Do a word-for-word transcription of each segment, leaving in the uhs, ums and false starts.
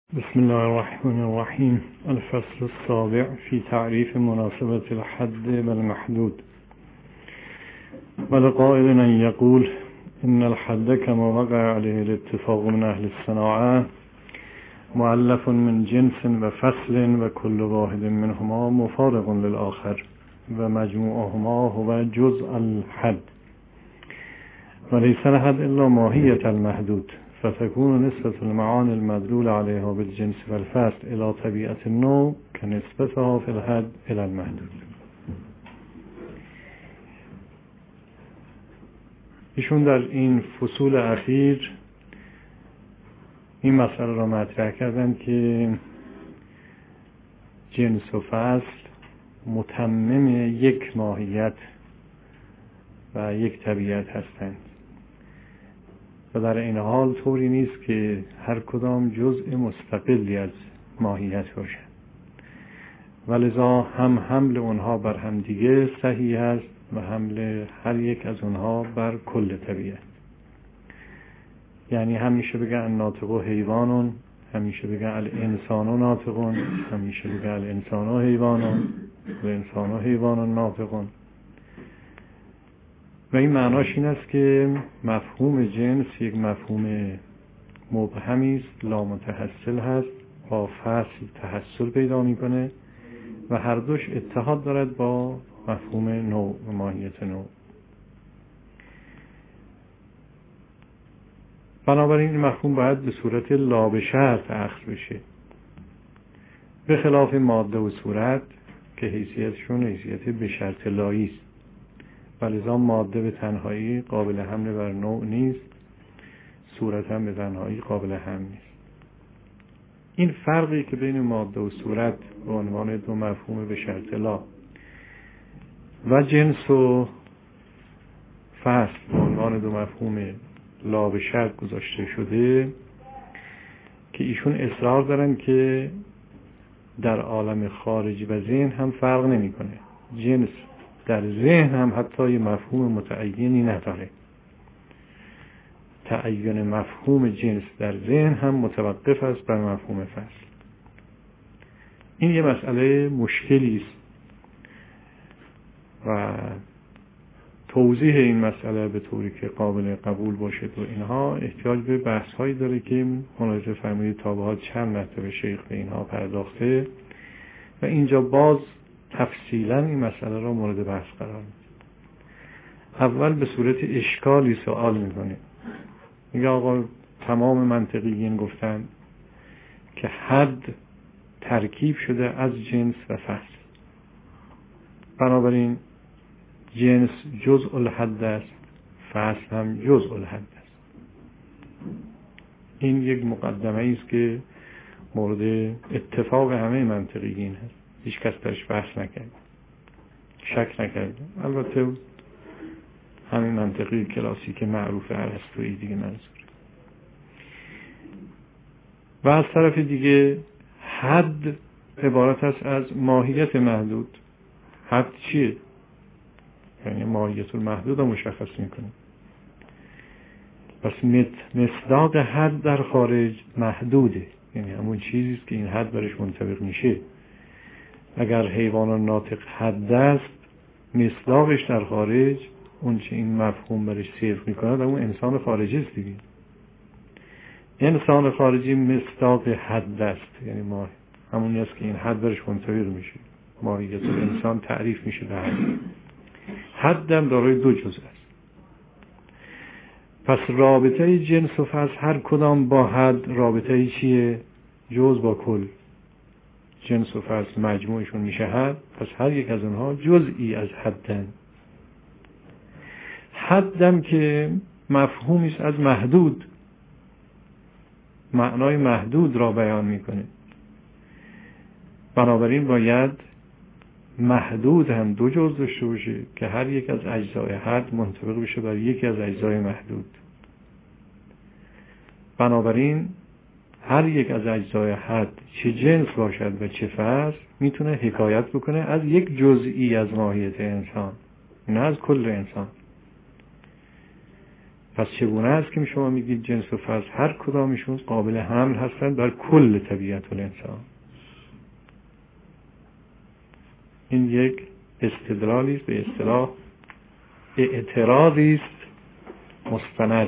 بسم الله الرحمن الرحیم. الفصل السابع في تعریف مناسبة الحد والمحدود. ولقائل أن يقول إن الحد كما وقع عليه الاتفاق من أهل الصناعة مؤلف من جنس وفصل وكل واحد منهما مفارق للآخر ومجموعهما هو جزء الحد وليس الحد إلا ماهية المحدود، فتكون نسبة المعاني المدلول عليها بالجنس والفصل إلى طبيعة النوع كنسبتها في الحد إلى المحدود. ایشون در این فصول اخیر این مسئله را مطرح کردن که جنس و فصل متمم یک ماهیت و یک طبیعت هستند و در این حال طوری نیست که هر کدام جزء مستقلی از ماهیت باشند، ولذا هم حمل اونها بر هم دیگه صحیح است و حمل هر یک از اونها بر کل طبیعت. یعنی همیشه بگن الناطق حیوانون، همیشه بگن الانسان ناطقون، همیشه بگن الانسان حیوانون و انسان حیوان ناطقون. و این معناش این است که مفهوم جنس یک مفهوم مبهمی است، لامتحصل هست، با فصل تحصل پیدا میکنه و هر دوش اتحاد دارد با مفهوم نوع و ماهیت نوع. بنابراین این مفهوم باید به صورت لا به شرط اخذ بشه، به خلاف ماده و صورت که حیثیتشون حیثیت به شرط لایی است. ولذا ماده به تنهایی قابل حمل بر نوع نیست، صورت هم به تنهایی قابل حمل نیست. این فرقی که بین ماده و صورت به عنوان دو مفهوم به شرط لا و جنس و فصل به عنوان دو مفهوم لا به شرط گذاشته شده که ایشون اصرار دارن که در عالم خارجی و ذهن هم فرق نمی کنه. جنس در ذهن هم حتی یه مفهوم متعینی نداره. تعین مفهوم جنس در ذهن هم متوقف است بر مفهوم فصل. این یه مسئله مشکلی است و توضیح این مسئله به طوری که قابل قبول باشد و اینها احتیاج به بحث هایی داره که ملاحظه فرمایید تا به حال چند مرتبه شیخ به اینها پرداخته و اینجا باز تفصیلا این مسئله را مورد بحث قرار میده. اول به صورت اشکالی سوال میکنه، میگه آقا تمام منطقیین گفتن که حد ترکیب شده از جنس و فصل، بنابراین جنس جزء الحد است، فصل هم جزء الحد است. این یک مقدمه است که مورد اتفاق همه منطقیین هست، هیچ کس درش بحث نکرد، شک نکرد. البته همین منطقی کلاسیک معروف ارسطویی دیگه منظور. و از طرف دیگه حد عبارت است از ماهیت محدود. حد چیه؟ یعنی ماهیت المحدود رو مشخص میکنه. پس مصداق حد در خارج محدوده، یعنی همون چیزیست که این حد برش منطبق میشه. اگر حیوان ناطق حد است، مصداقش در خارج اون چه این مفهوم برش صرف میکنه اون انسان خارجی است دیگه. انسان خارجی مصداق حد است، یعنی ما همونی است که این حد برش منطبق میشه. ماهیت انسان تعریف میشه به حد. حد هم دارای دو جزء است. پس رابطه جنس و فصل هر کدام با حد رابطه چیه؟ جزء با کل. جنس و فصل مجموعشون میشه حد، پس هر یک از اونها جزئی از حدن. حدم که مفهومی است از محدود، معنای محدود را بیان میکنه. بنابراین باید محدود هم دو جزء داشته باشه که هر یک از اجزای حد منطبق بشه بر یکی از اجزای محدود. بنابراین هر یک از اجزای حد چه جنس باشد و چه فصل میتونه حکایت بکنه از یک جزئی از ماهیت انسان، نه از کل انسان. پس چگونه است که شما میگید جنس و فصل هر کدامشون قابل حمل هستند بر کل طبیعت الانسان؟ این یک استدلالی است، به اصطلاح اعتراضی است مستند.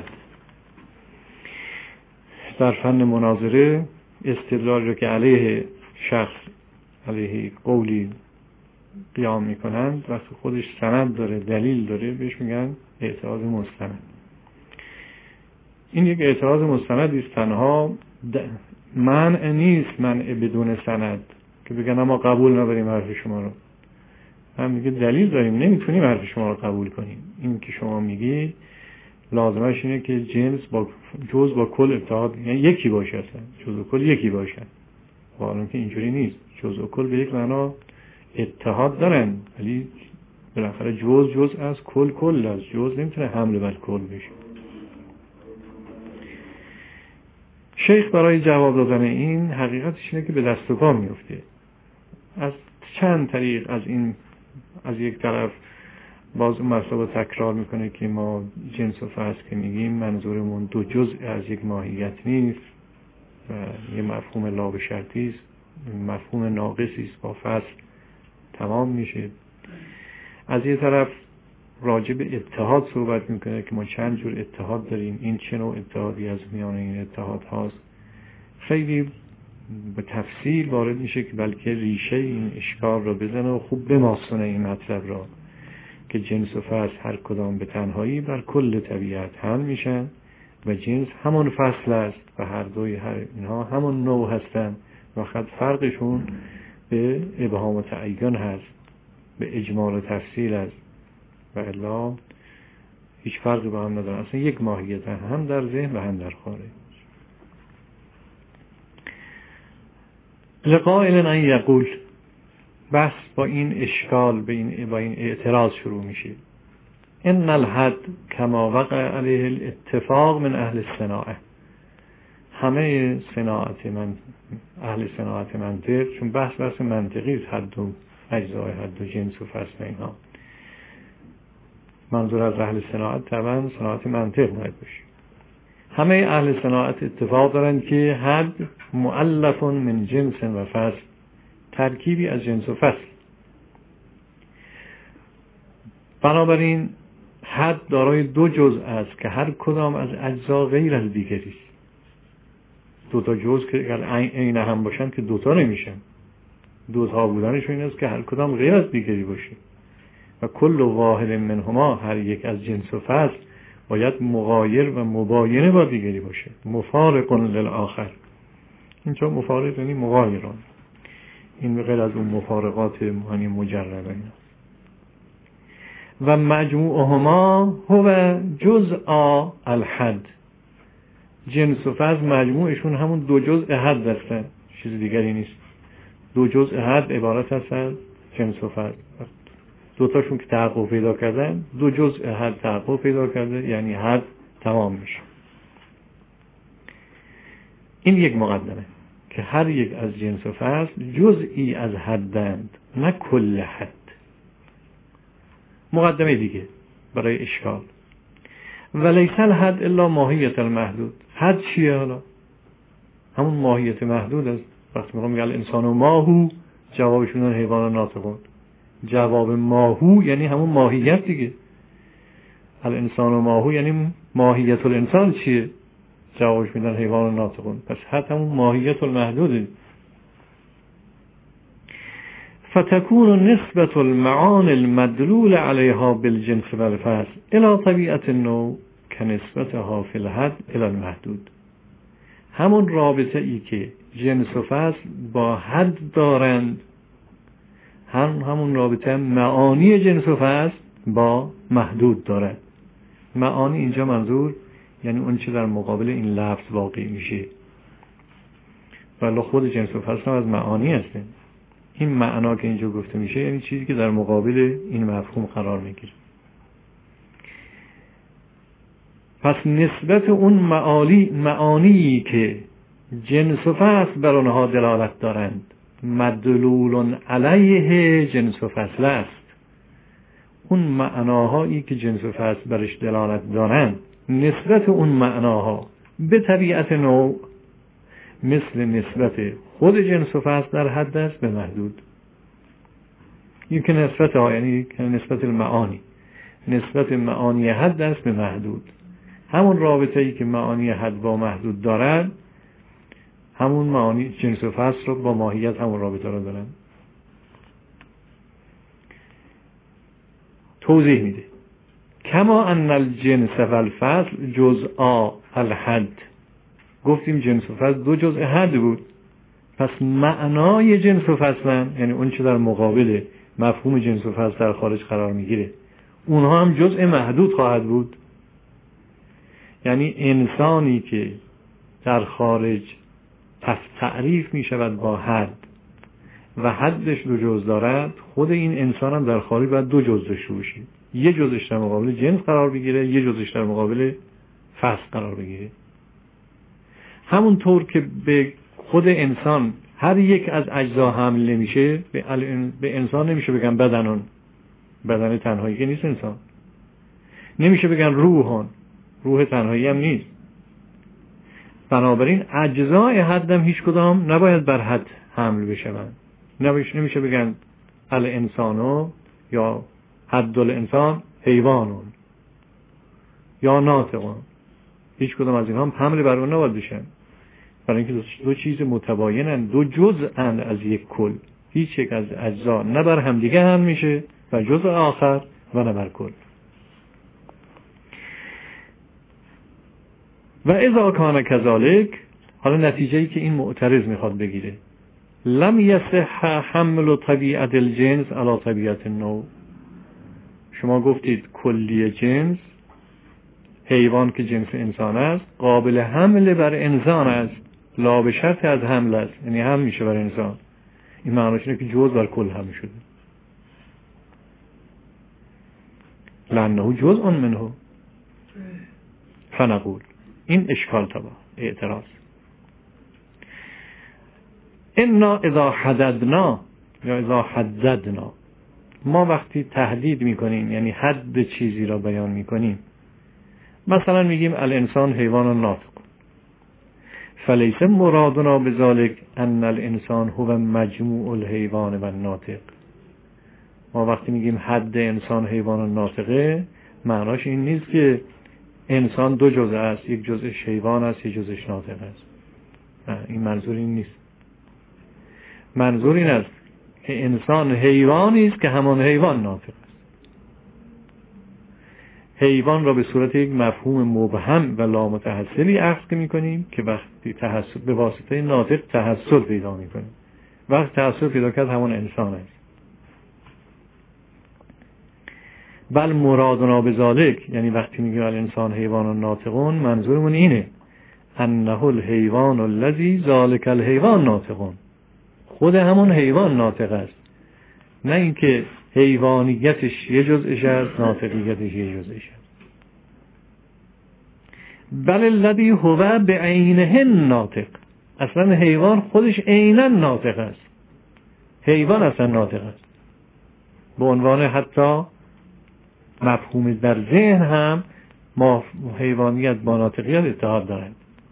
در فن مناظره استدلال رو که علیه شخص علیه قولی قیام میکنند وقتی خودش سند داره، دلیل داره، بهش میگن اعتراض مستند. این یک اعتراض مستند است، تنها منع نیست، منع بدون سند که بگن ما قبول نداریم حرف شما رو. هم میگه دلیل داریم، نمیتونیم حرف شما رو قبول کنیم. این که شما میگی لازمش اینه که جنس با جز با کل اتحاد، یعنی یکی باشه، اصلا جز و کل یکی باشه. حالا که اینجوری نیست، جز و کل به یک معنا اتحاد دارن، ولی بالاخره جز جز از کل کل از جز نمیتونه حمله بر کل بشه. شیخ برای جواب دادن این حقیقتش اینه که به دست و پا میفته از چند طریق. از این از یک طرف باز اون مسئله تکرار میکنه که ما جنس و فصل که میگیم منظورمون دو جزء از یک ماهیت نیست و یه مفهوم لا به شرطی است، مفهوم ناقصی است، با فصل تمام میشه. از یه طرف راجع به اتحاد صحبت میکنه که ما چند جور اتحاد داریم، این چه نوع اتحادی از میان این اتحاد هاست. خیلی به تفصیل وارد میشه که بلکه ریشه این اشکال را بزنه و خوب بماسونه این مطلب را که جنس و فصل هر کدام به تنهایی بر کل طبیعت حمل میشن و جنس همون فصل است و هر دوی هر اینها همون نوع هستن و خود فرقشون به ابهام و تعین هست، به اجمال و تفصیل است و الا هیچ فرقی با هم ندارن. اصلا یک ماهیت هم در ذهن و هم در خارج. لقائل ان یقول، بحث با این اشکال به این با این اعتراض شروع میشه. ان الحد کما وقع علیه الاتفاق من اهل الصناعه، همه صناعت من اهل صناعت منطق، چون بحث بحث منطقی است، حد و اجزای حد و جنس و فصل اینها، منظور از اهل صناعت طبعا صناعت منطق باید باشه. همه اهل صناعت اتفاق دارند که حد مؤلف من جنس و فصل، ترکیبی از جنس و فصل. بنابراین حد دارای دو جزء است که هر کدام از اجزا غیر از دیگری است. دو تا جزء که اگر عین هم باشن که دوتا نمیشن. دوتا بودنشون این است که هر کدام غیر از دیگری باشه و کل واحد منهما، هر یک از جنس و فصل باید مغایر و مباینه با دیگری باشه، مفارق للآخر. اینجا مفارق یعنی مغایران، این به غیر از اون مفارقات معنی مجرده اینا. و مجموعهما هو جزء الحد، جنس و فصل مجموعشون همون دو جزء حد هستن، چیز دیگری نیست. دو جزء حد عبارت هستن جنس و فصل، دوتاشون که تحقق پیدا کردن، دو جزء حد تحقق پیدا کرده، یعنی حد تمام میشه. این یک مقدمه که هر یک از جنس و فصل جزئی از حدند، نه کل حد. مقدمه دیگه برای اشکال، ولیس الحد الا ماهیت المحدود. حد چیه حالا؟ همون ماهیت محدود است. وقتی میگم الانسان و ماهو، جوابشون حیوان ناطقون. جواب ماهو یعنی همون ماهیت دیگه. الانسان و ماهو یعنی ماهیت الانسان چیه؟ جوابش میدن حیوان ناطقون. پس حد همون ماهیت المحدوده. فتكون نسبة المعاني المدلول عليها بالجنس والفصل الى طبيعة النوع كنسبتها في الحد الى المحدود. همون رابطه ای که جنس و فصل با حد دارند، هم همون رابطه معانی جنس و فصل با محدود دارند. معانی اینجا منظور یعنی اون چه در مقابل این لفظ واقع میشه، ولی خود جنس و فصل هم از معانی هسته. این معنا که اینجا گفته میشه یعنی چیزی که در مقابل این مفهوم قرار میگیره. پس نسبت اون معالی معانی که جنس و فصل بر آنها دلالت دارند مدلول علیه جنس و فصل است. اون معناهایی که جنس و فصل برش دلالت دارند نسبت اون معناها به طبیعت نوع مثل نسبت خود جنس و فصل در حد است به محدود. این که نسبت ها یعنی نسبت المعانی، نسبت معانی حد است به محدود. همون رابطه ای که معانی حد با محدود دارن، همون معانی جنس و فصل رو با ماهیت همون رابطه رو دارن. توضیح میده کما ان الجنس و الفصل جزءا الحد. گفتیم جنس و فصل دو جزء حد بود، پس معنای جنس و فصلن، یعنی اون چه در مقابل مفهوم جنس و فصل در خارج قرار میگیره، اونها هم جزء محدود خواهد بود. یعنی انسانی که در خارج تعریف می شود با حد و حدش دو جزء دارد، خود این انسان هم در خارج باید دو جزء داشته باشه، یه جزءش در مقابل جنس قرار بگیره، یه جزءش در مقابل فصل قرار بگیره. همونطور که به خود انسان هر یک از اجزا حمل نمیشه، به انسان نمیشه بگن بدنون، بدن تنهایی که نیست انسان، نمیشه بگن روحان، روح تنهایی هم نیست. بنابراین اجزای حدم هیچ کدام نباید بر حد حمل بشوند. نمیشه بگن الانسانو یا حد الانسان حیوانون یا ناطقون، هیچ کدام از اینها هم حمل بر اون نباید بشن، برای اینکه دو چیز متباینن، دو جزءن از یک کل. هیچ یک از اجزا نه بر هم دیگه حمل میشه و جزء آخر و نه بر کل. و اذا کان کذالک، حالا نتیجه‌ای که این معترض میخواد بگیره، لم یصح حمل طبیعت الجنس علی طبیعت النوع. شما گفتید کلی جنس، حیوان که جنس انسان است، قابل حمل بر انسان است، لا به شرط از حمل است، یعنی حمل میشه بر انسان. این معناش اینه که جزء بر کل حمل شده، لانه جزء منه. فنقول، این اشکال تبا اعتراض، انا اذا حددنا یا اذا حددنا، ما وقتی تحدید میکنیم یعنی حد چیزی را بیان میکنیم، مثلا میگیم الانسان حیوان ناطق، فلیس مرادنا بذلك ان الانسان هو مجموع الحیوان و الناطق. ما وقتی میگیم حد انسان حیوان ناطقه، معناش این نیست که انسان دو جزء است، یک جزءش حیوان است، یک جزءش ناطق است. نه، این منظور این نیست. منظور این است که انسان حیوانی است که همان حیوان ناطق است. حیوان را به صورت یک مفهوم مبهم و لامتحصلی اخذ می‌کنیم که وقتی تحصل به واسطه ناطق تحصل پیدا می‌کنیم، وقتی تحصل پیدا کرد همون انسان است. بل مرادنا بذالک، یعنی وقتی میگیم الانسان حیوان ناطقون، منظورمون اینه انه الحیوان الذی ذالک الحیوان ناطقون، خود همون حیوان ناطق است، نه اینکه حیوانیتش یه جزءش است، ناطقیتش یه جزءش است. بل الذی هو بعینه ناطق، اصلا حیوان خودش عیناً ناطق است، حیوان اصلا ناطق است، به عنوان حتی مفهوم در ذهن هم ما حیوانیت با ناطقیت اتحاد دارند.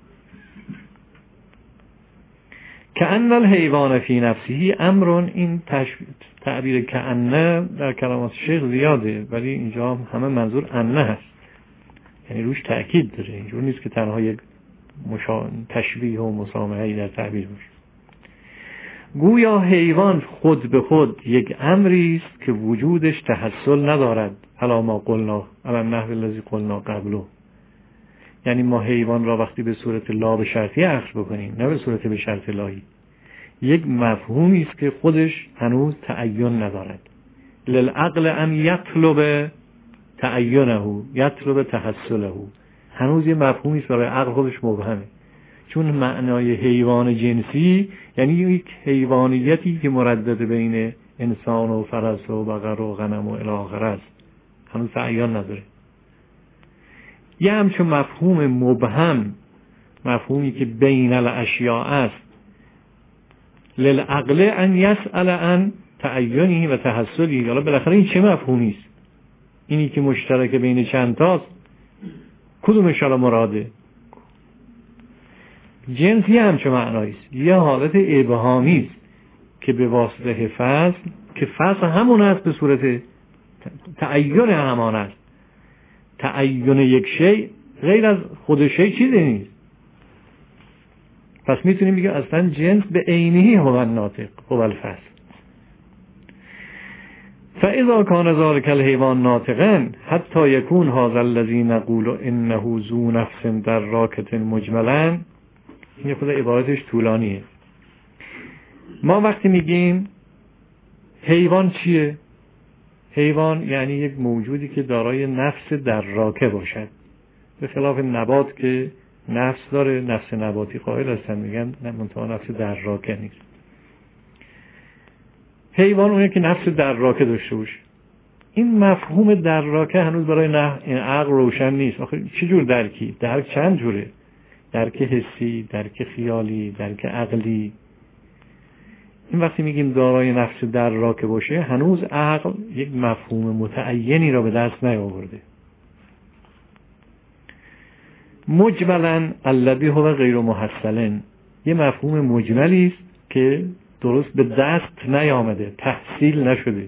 که ان الحیوان فی نفسه امرون، این تعبیر که انه در کلمات شیخ زیاده، ولی اینجا همه منظور انه هست، یعنی روش تأکید داره، اینجور نیست که تنها یک مشا... تشبیه و مسامحه‌ای در تعبیر باشه. گویا حیوان خود به خود یک امری است که وجودش تحصل ندارد، علی ما قلنا علی النحو الذی قلنا قبله. یعنی ما حیوان را وقتی به صورت لا به شرطی اخذ بکنیم، نه به صورت به شرط لاهی، یک مفهومی است که خودش هنوز تعین ندارد. للعقل ان یطلب تعینه، یطلب تحصله، هنوز یه مفهومی است برای عقل خودش مبهمه، چون معنای حیوان جنسی یعنی یک حیوانیتی که مردد بین انسان و فرس و بقر و غنم و الی آخر است، هنوز تعین نداره. یه همچون مفهوم مبهم، مفهومی که بین الاشیاء است، للعقل ان یسأل عن تعینه و تحصله. حالا بالاخره این چه مفهومی است؟ اینی که مشترک بین چند تاست، کدومش حالا مراده؟ جنس یه همچه معناییست، یه حالت ابهامی است که به واسطه فصل، که فصل همون است به صورت تعین همان است. تعین یک شی غیر از خود شی چیزی نیست. پس میتونیم بگیم اصلا جنس به عینه هو الناطق هو الفصل. فاذا کان ذلک الحیوان ناطقا حتی یکون هذا الذی نقول انه ذو نفس دراکة مجملا. این خود عبارتش طولانیه. ما وقتی میگیم حیوان چیه؟ حیوان یعنی یک موجودی که دارای نفس دراکه باشد، به خلاف نبات که نفس داره، نفس نباتی قائل هستن، میگن نه منتها نفس دراکه نیست. حیوان اونه که نفس دراکه داشته باشه. این مفهوم دراکه هنوز برای نه این عقل روشن نیست. آخه چه جور درکی؟ درک چند جوره؟ درک حسی، درک خیالی، درک عقلی. این وقتی میگیم دارای نفس دراکه باشه، هنوز عقل یک مفهوم متعینی را به دست نیاورده. مجملا الذی هو غیر محصل، یه مفهوم مجملی است که درست به دست نیامده، تحصیل نشده.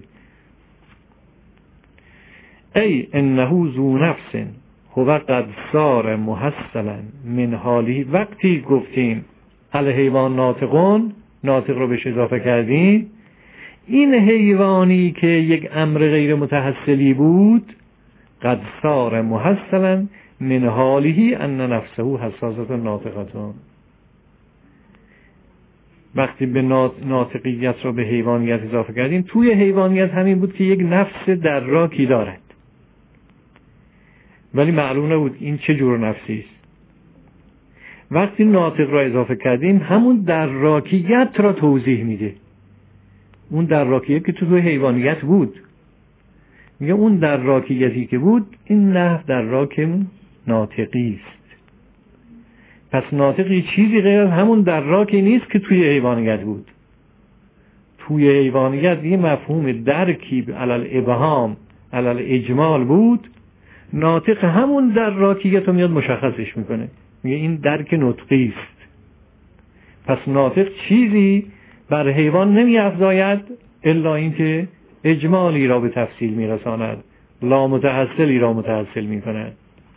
ای انه ذو نفس هو قد صار محصلا من حالی. وقتی گفتیم الحیوان ناطقون، ناطق رو بهش اضافه کردیم، این حیوانی که یک امر غیر متحصلی بود، قد صار محصلا من حاله ان نفسه حساسه ناطقتون. وقتی به ناطقیت رو به حیوانیت اضافه کردیم، توی حیوانیت همین بود که یک نفس دراکی دارد، ولی معلوم نبود این چه جور نفسی است. وقتی ناطق را اضافه کردیم، همون دراکیت را توضیح میده. اون دراکیت که تو حیوانیت بود، میگه اون دراکیتی که بود، این نه دراک ناطقی است. پس ناطقی چیزی غیر از همون دراکی نیست که توی حیوانیت بود. توی حیوانیت یه مفهوم درکی علل ابهام علل اجمال بود، ناطق همون دراکیت رو میاد مشخصش میکنه، میگه این درک نطقی است. پس ناطق چیزی بر حیوان نمی افزاید الا اینکه اجمالی را به تفصیل میرساند، لا متحصلی را متحصل میکند.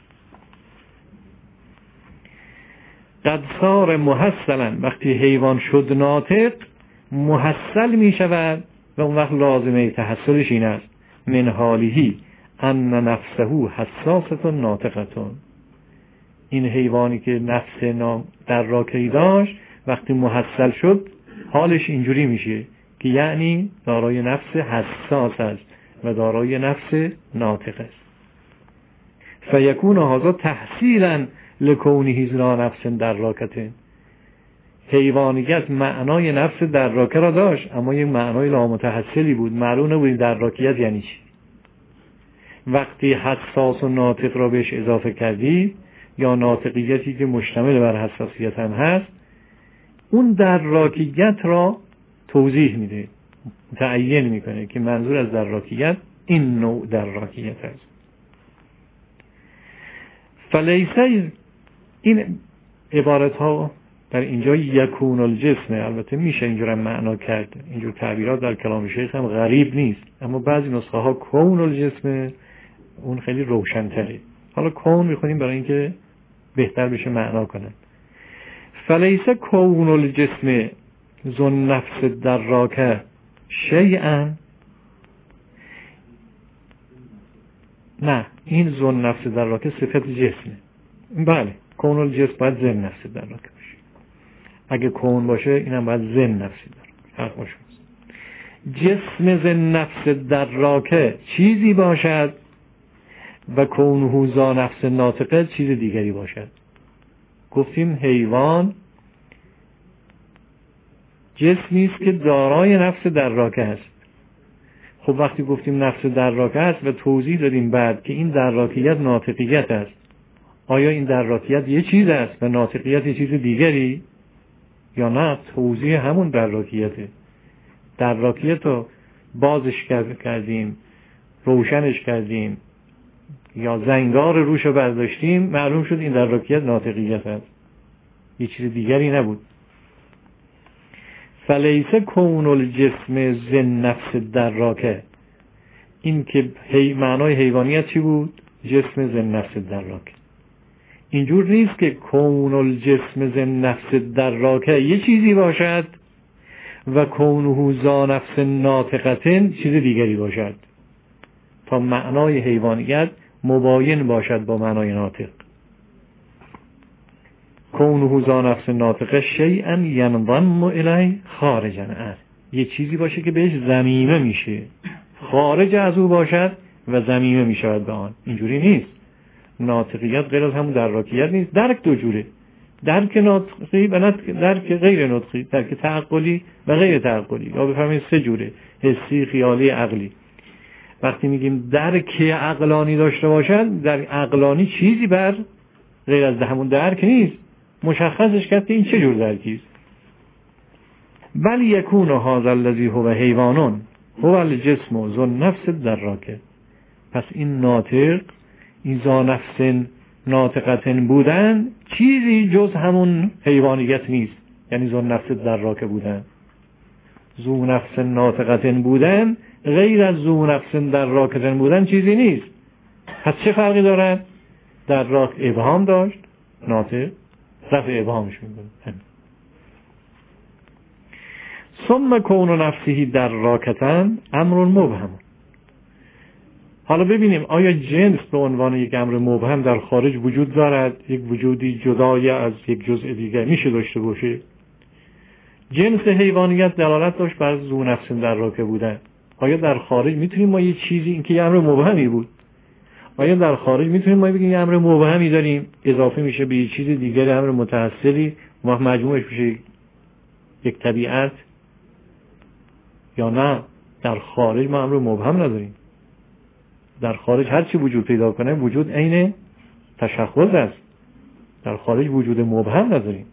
قد صار محصلا، وقتی حیوان شد ناطق، محصل می شود و اون وقت لازمه تحصلش این است من حالیه ان نفسه حساسه ناطقتون. این حیوانی که نفس نام در راکی داشت، وقتی محصل شد حالش اینجوری میشه که یعنی دارای نفس حساس است و دارای نفس ناطق است. فیکون هذا تحصیلا لکونه ذا نفس دراکه. حیوانیت معنای نفس دراکه را داشت، اما یک معنای لامتحصلی بود، معلوم نبود دراکیت یعنی چی. وقتی حساس و ناطق را بهش اضافه کردی، یا ناطقیتی که مشتمل بر حساسیت هم هست، اون دراکیت را توضیح میده، تعیین میکنه که منظور از دراکیت این نوع دراکیت است. فلیسه، این عبارت ها در اینجا یکون الجسمه، البته میشه اینجور معنا کرد، اینجور تعبیرات در کلام شیخ هم غریب نیست، اما بعضی نسخه ها کون الجسمه، اون خیلی روشن‌تره. حالا کون میخونیم برای اینکه بهتر بشه معنا کنن. فلیسه کون الجسم ذو نفس دراکه شیئا، نه این ذو نفس دراکه صفت جسمه. بله کون الجسم باید ذو نفس دراکه باشه. اگه کون باشه اینم باید ذو نفس دراکه. حق باشه. جسم ذو نفس دراکه چیزی باشد و کونه ذا نفس ناطقه چیز دیگری باشد. گفتیم حیوان جسمی است که دارای نفس دراکه است. خب وقتی گفتیم نفس دراکه است و توضیح دادیم بعد که این دراکیت ناطقیت است، آیا این دراکیت یه چیز است و ناطقیت یه چیز دیگری یا نه؟ توضیح همون دراکیته. دراکیت رو بازش کردیم، روشنش کردیم، یا زنگار روش رو برداشتیم، معلوم شد این دراکیت ناطقیت هست، یه چیز دیگری نبود. فلیس کون الجسم ز نفس دراکه، این که هی معنای حیوانیت چی بود؟ جسم ز نفس دراکه. اینجور نیست که کون الجسم ز نفس دراکه یه چیزی باشد و کونه ذا نفس ناطقتن چیز دیگری باشد، تا معنای حیوانیت مباین باشد با معنای ناطق. کونه ذا نفس ناطقه شیئا ینضم الیه خارجا عنه، یه چیزی باشه که بهش ضمیمه میشه، خارج از او باشد و ضمیمه میشود به آن. اینجوری نیست. ناطقیت غیر از همون دراکیت نیست. درک دو جوره، درک ناطقی و درک غیر ناطقی، درک تعقلی و غیر تعقلی، یا بفهمید سه جوره: حسی، خیالی، عقلی. وقتی میگیم درک عقلانی داشته باشد، در عقلانی چیزی بر غیر از همون درک نیست، مشخصش کرد که این چه جور درکی است. بل یکون هذا الذی هو حیوانون هو الجسم ذو النفس الدراکه. پس این ناطق، این ذا نفس ناطقتن بودن چیزی جز همون حیوانیت نیست، یعنی ذو النفس الدراکه بودن. ذو نفس ناطقتن بودن غیر از ذو نفس دراکتن بودن چیزی نیست. پس چه فرقی دارد؟ دراک ابهام داشت، ناطق رفع ابهامش میکنه. ثم کون نفسه دراکتن امر مبهم. حالا ببینیم آیا جنس به عنوان یک امر مبهم در خارج وجود دارد؟ یک وجودی جدای از یک جزء دیگر میشه داشته باشه؟ جنس حیوانیت دلالت داشت بر ذو نفس دراکه بودن. آیا در خارج میتونیم ما یه چیزی، این که یه امر مبهمی بود، آیا در خارج میتونیم ما بگیم یه امر مبهمی داریم اضافه میشه به یه چیز دیگر، امر متأصلی، ما مجموعش میشه یک طبیعت؟ یا نه، در خارج ما امر مبهم نداریم. در خارج هر چی وجود پیدا کنه وجود عین تشخص است. در خارج وجود مبهم نداریم.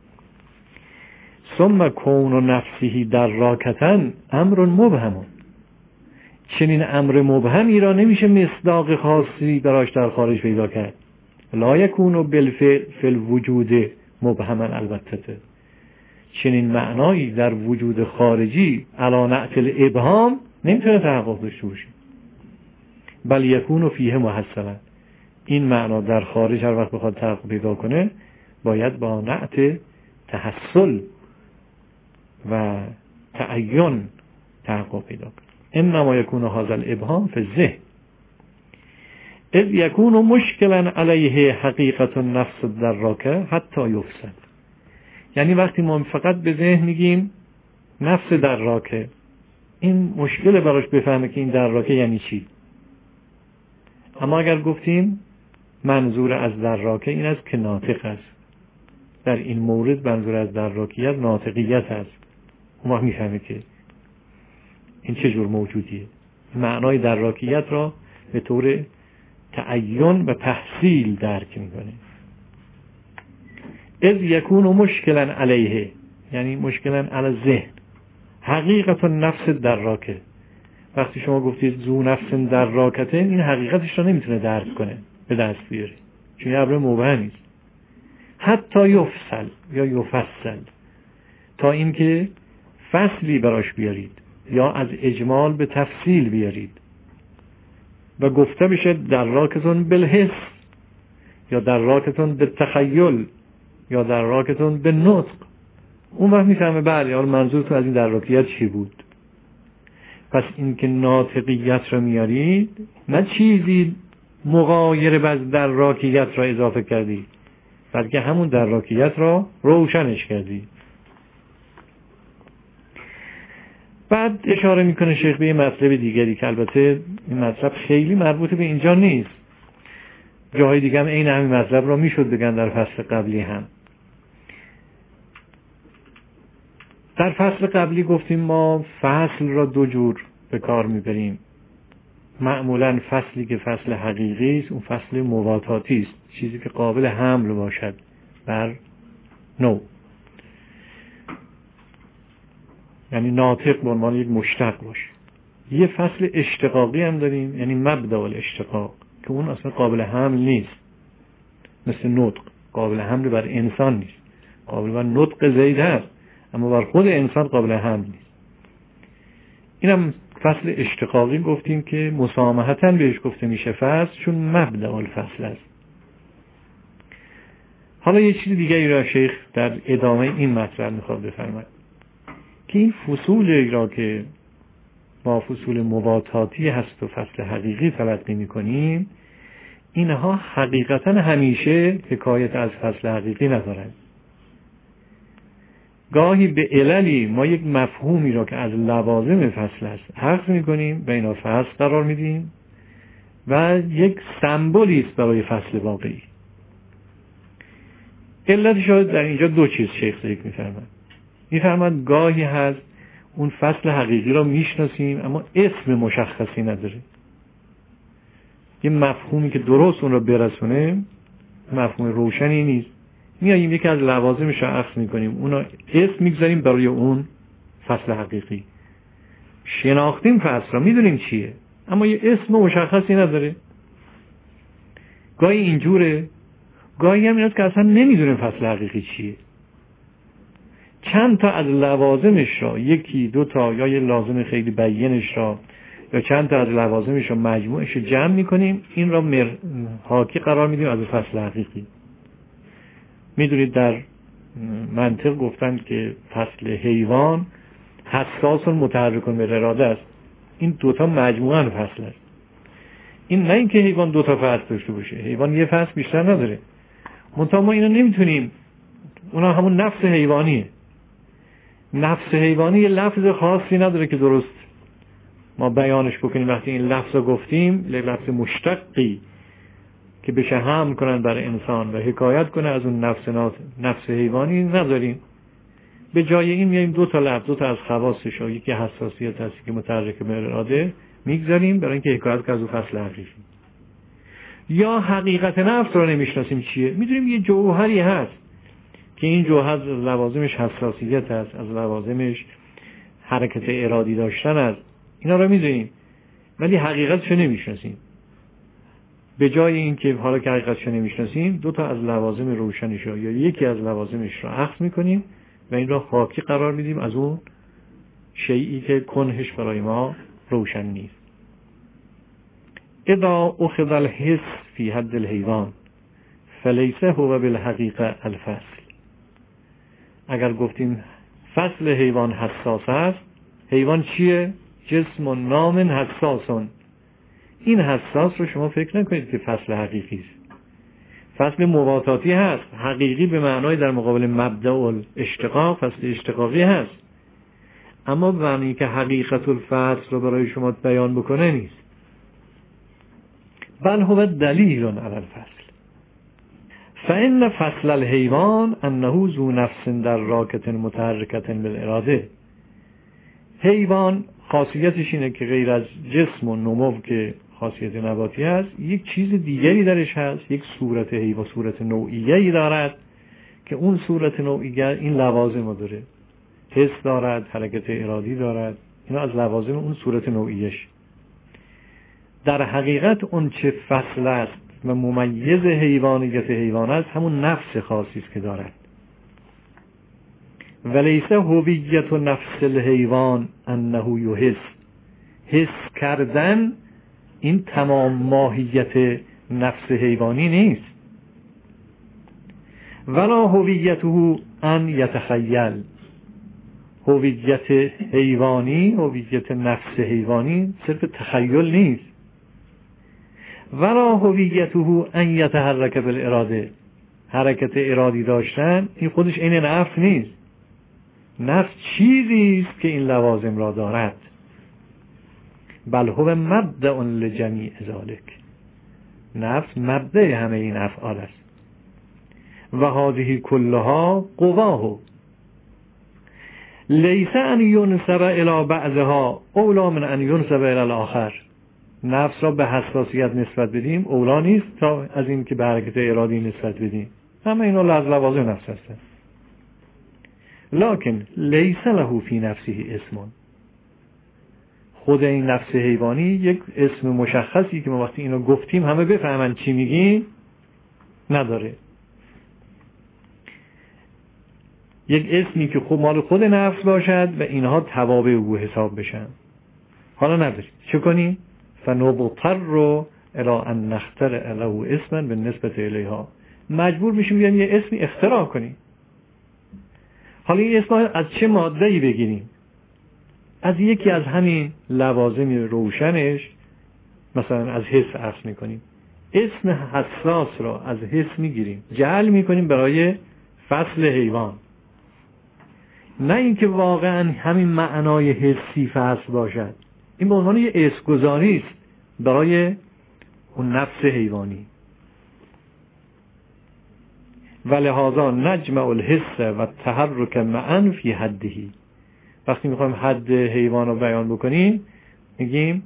ثم کون نفسه دراکتن امر مبهم. چنین امر مبهمی را نمیشه مصداق خاصی براش در خارج پیدا کرد. لا یکون بالفعل فی الوجود مبهما البته. چنین معنایی در وجود خارجی علی نعت الابهام نمیتونه تحقق داشته باشه. بل یکون فیه محصلا. این معنا در خارج هر وقت بخواد تحقق پیدا کنه باید با نعت تحصل و تعین تحقق پیدا کنه. انما یکون هذا الابهام فی الذهن اذ یکون مشکلا علیه حقیقت النفس الدراکه حتی یفسد. یعنی وقتی ما فقط به ذهن میگیم نفس دراکه، این مشکل براش بفهمه که این دراکه یعنی چی. اما اگر گفتیم منظور از دراکه این است که ناطق است، در این مورد منظور از دراکیت ناطقیت است، اون وقت میفهمه که این چه جور موجودیه. معنای دراکیت را به طور تعین و تحصیل درک میکنه. اذ یکون مشکلا علیه، یعنی مشکلا علی ذهن، حقیقت النفس دراکه. وقتی شما گفتید ذو نفس دراکته، این حقیقتش را نمیتونه درک کنه، به دست بیاره، چون یه امر مبهمی است. حتی یفصل یا یفصل، تا اینکه فصلی براش بیارید یا از اجمال به تفصیل بیارید و گفته بشه دراکتون بالحس یا دراکتون به تخیل یا دراکتون به نطق. اون وقت میفهمه بله حالا منظورتون از این دراکیت چی بود. پس این که ناطقیت را میارید، نه چیزی مغایر به دراکیت را اضافه کردید، بلکه همون دراکیت را روشنش کردید. بعد اشاره میکنه شیخ به یه مطلب دیگری که البته این مطلب خیلی مربوط به اینجا نیست، جاهای دیگه هم این همین مطلب را میشد بگن در فصل قبلی هم. در فصل قبلی گفتیم ما فصل را دو جور به کار میبریم. معمولا فصلی که فصل حقیقی است اون فصل مواتاتی است، چیزی که قابل حمل باشد بر نوع، یعنی ناطق به عنوان یک مشتق باشه. یه فصل اشتقاقی هم داریم، یعنی مبدأ الاشتقاق، که اون اصلا قابل حمل نیست، مثل نطق قابل حمل بر انسان نیست، قابل بر نطق زید هست اما بر خود انسان قابل حمل نیست. اینم فصل اشتقاقی گفتیم که مسامحتاً بهش گفته میشه فصل، چون مبدأ الفصل است. حالا یه چیز دیگه ای را شیخ در ادامه این مطلب میخواد بفرماید که این فصول را که با فصول مواتاتی هست و فصل حقیقی تلقی میکنیم، اینها حقیقتا همیشه حکایت از فصل حقیقی ندارند. گاهی به عللی ما یک مفهومی را که از لوازم فصل است اخذ میکنیم و اینا فصل قرار میدیم و یک سمبولی است برای فصل واقعی. علت شاید در اینجا دو چیز شیخ ذکر میفرماید. میفرماید گاهی هست اون فصل حقیقی را میشناسیم اما اسم مشخصی نداره، یه مفهومی که درست اون را برسونه مفهوم روشنی نیست، میاییم یکی از لوازمش را اخذ میکنیم، اون را اسم میگذاریم برای اون فصل حقیقی. شناختیم فصل را، میدونیم چیه اما یه اسم مشخصی نداره. گاهی اینجوره، گاهی هم ایناست که اصلا نمیدونیم فصل حقیقی چیه. چند تا از لوازمش را، یکی دو تا یا یه لازم خیلی بیانش را یا چند تا از لوازمش را مجموعش را جمع میکنیم، این را مر... حاکی قرار میدیم از فصل حقیقی. میدونید در منطق گفتن که فصل حیوان حساس و متحرک بالاراده است. این دوتا مجموعاً فصل است. این نه اینکه حیوان دوتا فصل داشته باشه، حیوان یه فصل بیشتر نداره، منتها ما اینو نمیتونیم، اونا همون نفس حیوانیه. نفس حیوانی یه لفظ خاصی نداره که درست ما بیانش بکنیم. وقتی این لفظ رو گفتیم، لفظ مشتقی که بشه حمل کنن برای انسان و حکایت کنه از اون نفس نفس حیوانی نداریم. به جای این میایم دو تا لفظ، دو تا از خواصش، یکی حساسیت هست که متحرک بالاراده، میگذاریم برای اینکه حکایت کنه از اون فصل حقیقی. یا حقیقت نفس رو نمیشناسیم چیه، میدونیم یه جوهری هست که این جوهر از لوازمش حساسیت هست، از لوازمش حرکت ارادی داشتن است، اینا رو میدونیم ولی حقیقتش رو نمیشناسیم. به جای اینکه حالا که حقیقتش رو نمیشناسیم، دو تا از لوازم روشنش یا یکی از لوازمش رو اخذ میکنیم و این را حاکی قرار میدیم از اون شیئی که کنهش برای ما روشن نیست. اذا اخذ الحس فی حد الحیوان فلیس هو بالحقیقه الفصل. اگر گفتیم فصل حیوان حساس است، حیوان چیه؟ جسم و نام حساسون. این حساس رو شما فکر نکنید که فصل حقیقی است. فصل مواتاتی هست، حقیقی به معنای در مقابل مبدأ الاشتقاق فصل اشتقاقی هست، اما به معنی که حقیقت الفصل رو برای شما بیان بکنه نیست. بل هو دلیل علی الفصل. فإن فصل الحیوان انه ذو نفس در راکت متحرکت بالاراده. حیوان خاصیتش اینه که غیر از جسم و نمو که خاصیت نباتی هست، یک چیز دیگری درش هست، یک صورت حیوان، صورت نوعیه‌ای دارد که اون صورت نوعیه این لوازم داره، حس دارد، حرکت ارادی دارد، اینا از لوازم اون صورت نوعیش. در حقیقت اون چه فصل است و ممیز حیوانیت حیوان است، همون نفس خاصی است که دارد. ولیس هویت و نفس الحیوان انه یحس. حس کردن این تمام ماهیت نفس حیوانی نیست. ولا هویته ان یتخیل. هویت حیوانی، هویت نفس حیوانی صرف تخیل نیست. ولا هویته ان یتحرک بالاراده. حرکت ارادی داشتن این خودش عین نفس نیست. نفس چیزی است که این لوازم را دارد. بل هو مبدأ لجمیع ذلک. نفس مبدأ همه این افعال است. و هذه کلها قواه. لیس ان ینسب الی بعضها اولی من ان ینسب الی الاخر. نفس را به حساسیت نسبت بدیم اولا نیست تا از این که به حرکت ارادی نسبت بدیم. همه اینا از لوازم نفس هستند. لکن لیس له فی نفسه اسم. خود این نفس حیوانی یک اسم مشخصی که ما وقتی اینو گفتیم همه بفهمن چی میگیم نداره. یک اسمی که خود مال خود نفس باشد و اینها توابع او حساب بشن حالا نداری. چه کنی؟ فنبضطر رو الی ان نخترع له اسما بالنسبه الیها، مجبور میشیم بیایم یه اسمی اختراع کنیم. حالا این اسم از چه ماده‌ای بگیریم؟ از یکی از همین لوازم روشنش، مثلا از حس اخذ میکنیم. اسم حساس را از حس میگیریم، جعل میکنیم برای فصل حیوان، نه اینکه واقعا همین معنای حسی فصل باشد. این به عنوان یه اسم گذاری است برای اون نفس حیوانی. ولهذا نجمع الحس و التحرک معا فی حدهی. وقتی میخوایم حد حیوان رو بیان بکنیم میگیم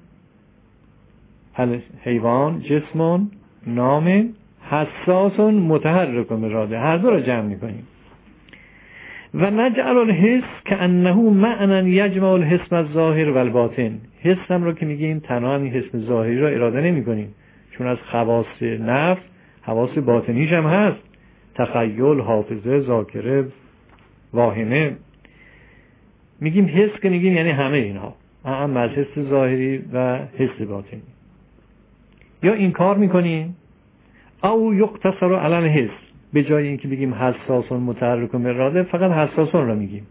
حیوان جسم نام حساس متحرک اراده، هر دو رو جمع میکنیم. و نجعل الحس که انه معنی یجمع الحس الظاهر و الباطن. حس هم رو که میگیم تنها این حس ظاهری رو اراده نمی کنیم، چون از خواص نفس حواس باطنیش هم هست، تخیل، حافظه، ذاکره، واهمه. میگیم حس که میگیم یعنی همه اینها، هم از حس ظاهری و حس باطنی. یا این کار میکنیم او یقتصر علی الحس، به جای اینکه بگیم حساسون متحرک اراده فقط حساسون رو میگیم.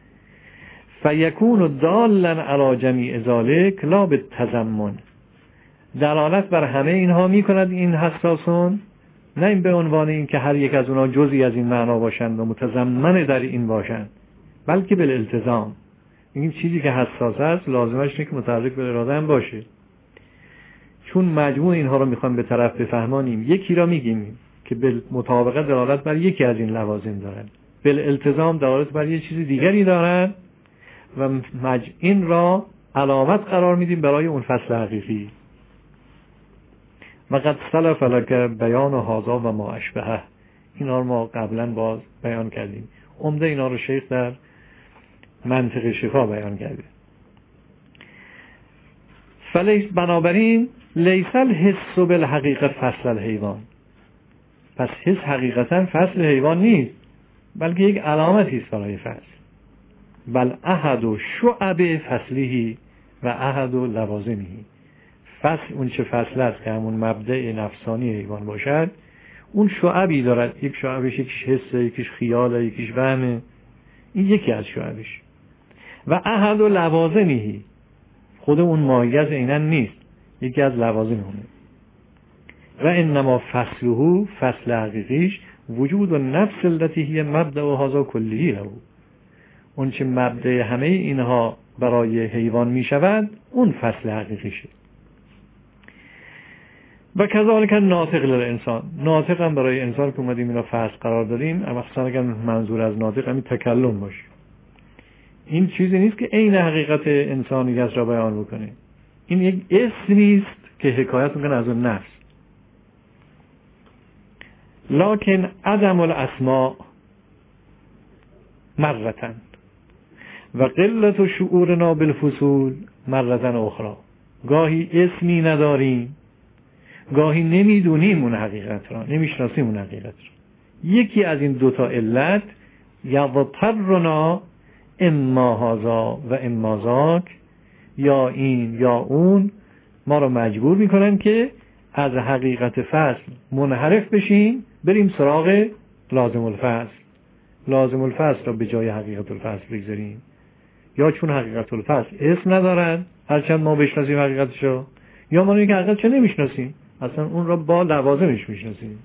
فیکون دالا علی جمیع ذلک لا بالتضمن، دلالت بر همه اینها میکند این حساسون، نه این به عنوان این که هر یک از اونها جزئی از این معنا باشند و متضمن در این باشند، بلکه بالالتزام. میگیم چیزی که حساس است لازمش اینه که متحرک به اراده هم باشه. چون مجموع اینها رو میخوام به طرف بفهمانیم، یکی را میگیم که به مطابقت دلالت بر یکی از این لوازم دارن، بالالتزام دلالت بر یه چیز دیگری دارن و مج... این را علامت قرار میدیم برای اون فصل حقیقی. و قد سلف لک بیان هذا و ما اشبهه، اینا رو ما قبلا باز بیان کردیم. عمده اینا رو شیخ در منطق شفا بیان کرده. فلیس بنابراین لیس الحس بالحقیقت فصل الحیوان، پس حس حقیقتا فصل حیوان نیست، بلکه یک علامتی است برای فصل. بل احد و شعب فصلی و احد و لوازمی. فصل اون چه فصل است که همون مبدأ نفسانی حیوان باشد، اون شعبی دارد، یک شعبش یکیش حسه، یکیش خیاله، یکیش وهمه، این یکی از شعبش. و احد و لوازمی، خود اون ماهیت عیناً نیست، یکی از لوازم اونه. و انما فصله، فصل حقیقیش وجود و نفس التي هي مبدأ و هذا کلیه له، اون چه مبدأ همه اینها برای حیوان می شود اون فصل حقیقیشه. و کذالک ناطق للانسان، ناطق هم برای انسان که اومدیم اینا فصل قرار دادیم، اما خصوصا اگر منظور از ناطق همین تکلم باشه، این چیزی نیست که عین حقیقت انسانیت را بیان بکنه، این یک اسمی است که حکایت میکنه از اون نفس. لکن عدم الاسماء مرتن و قلت شعورنا بالفصول مرتن اخرى، گاهی اسمی نداریم، گاهی نمیدونیم اون حقیقت را، نمیشناسیم اون حقیقت را. یکی از این دوتا علت یضطرنا اما هذا و اما ذاک، یا این یا اون ما رو مجبور میکنن که از حقیقت فصل منحرف بشیم، بریم سراغ لازم الفصل، لازم الفصل را به جای حقیقت الفصل بگذاریم. یا چون حقیقت الفصل اسم ندارد هرچند ما بشناسیم حقیقتشو، یا ما اینکه حقیقتشو نمیشناسیم، اصلا اون را با لوازمش میشناسیم.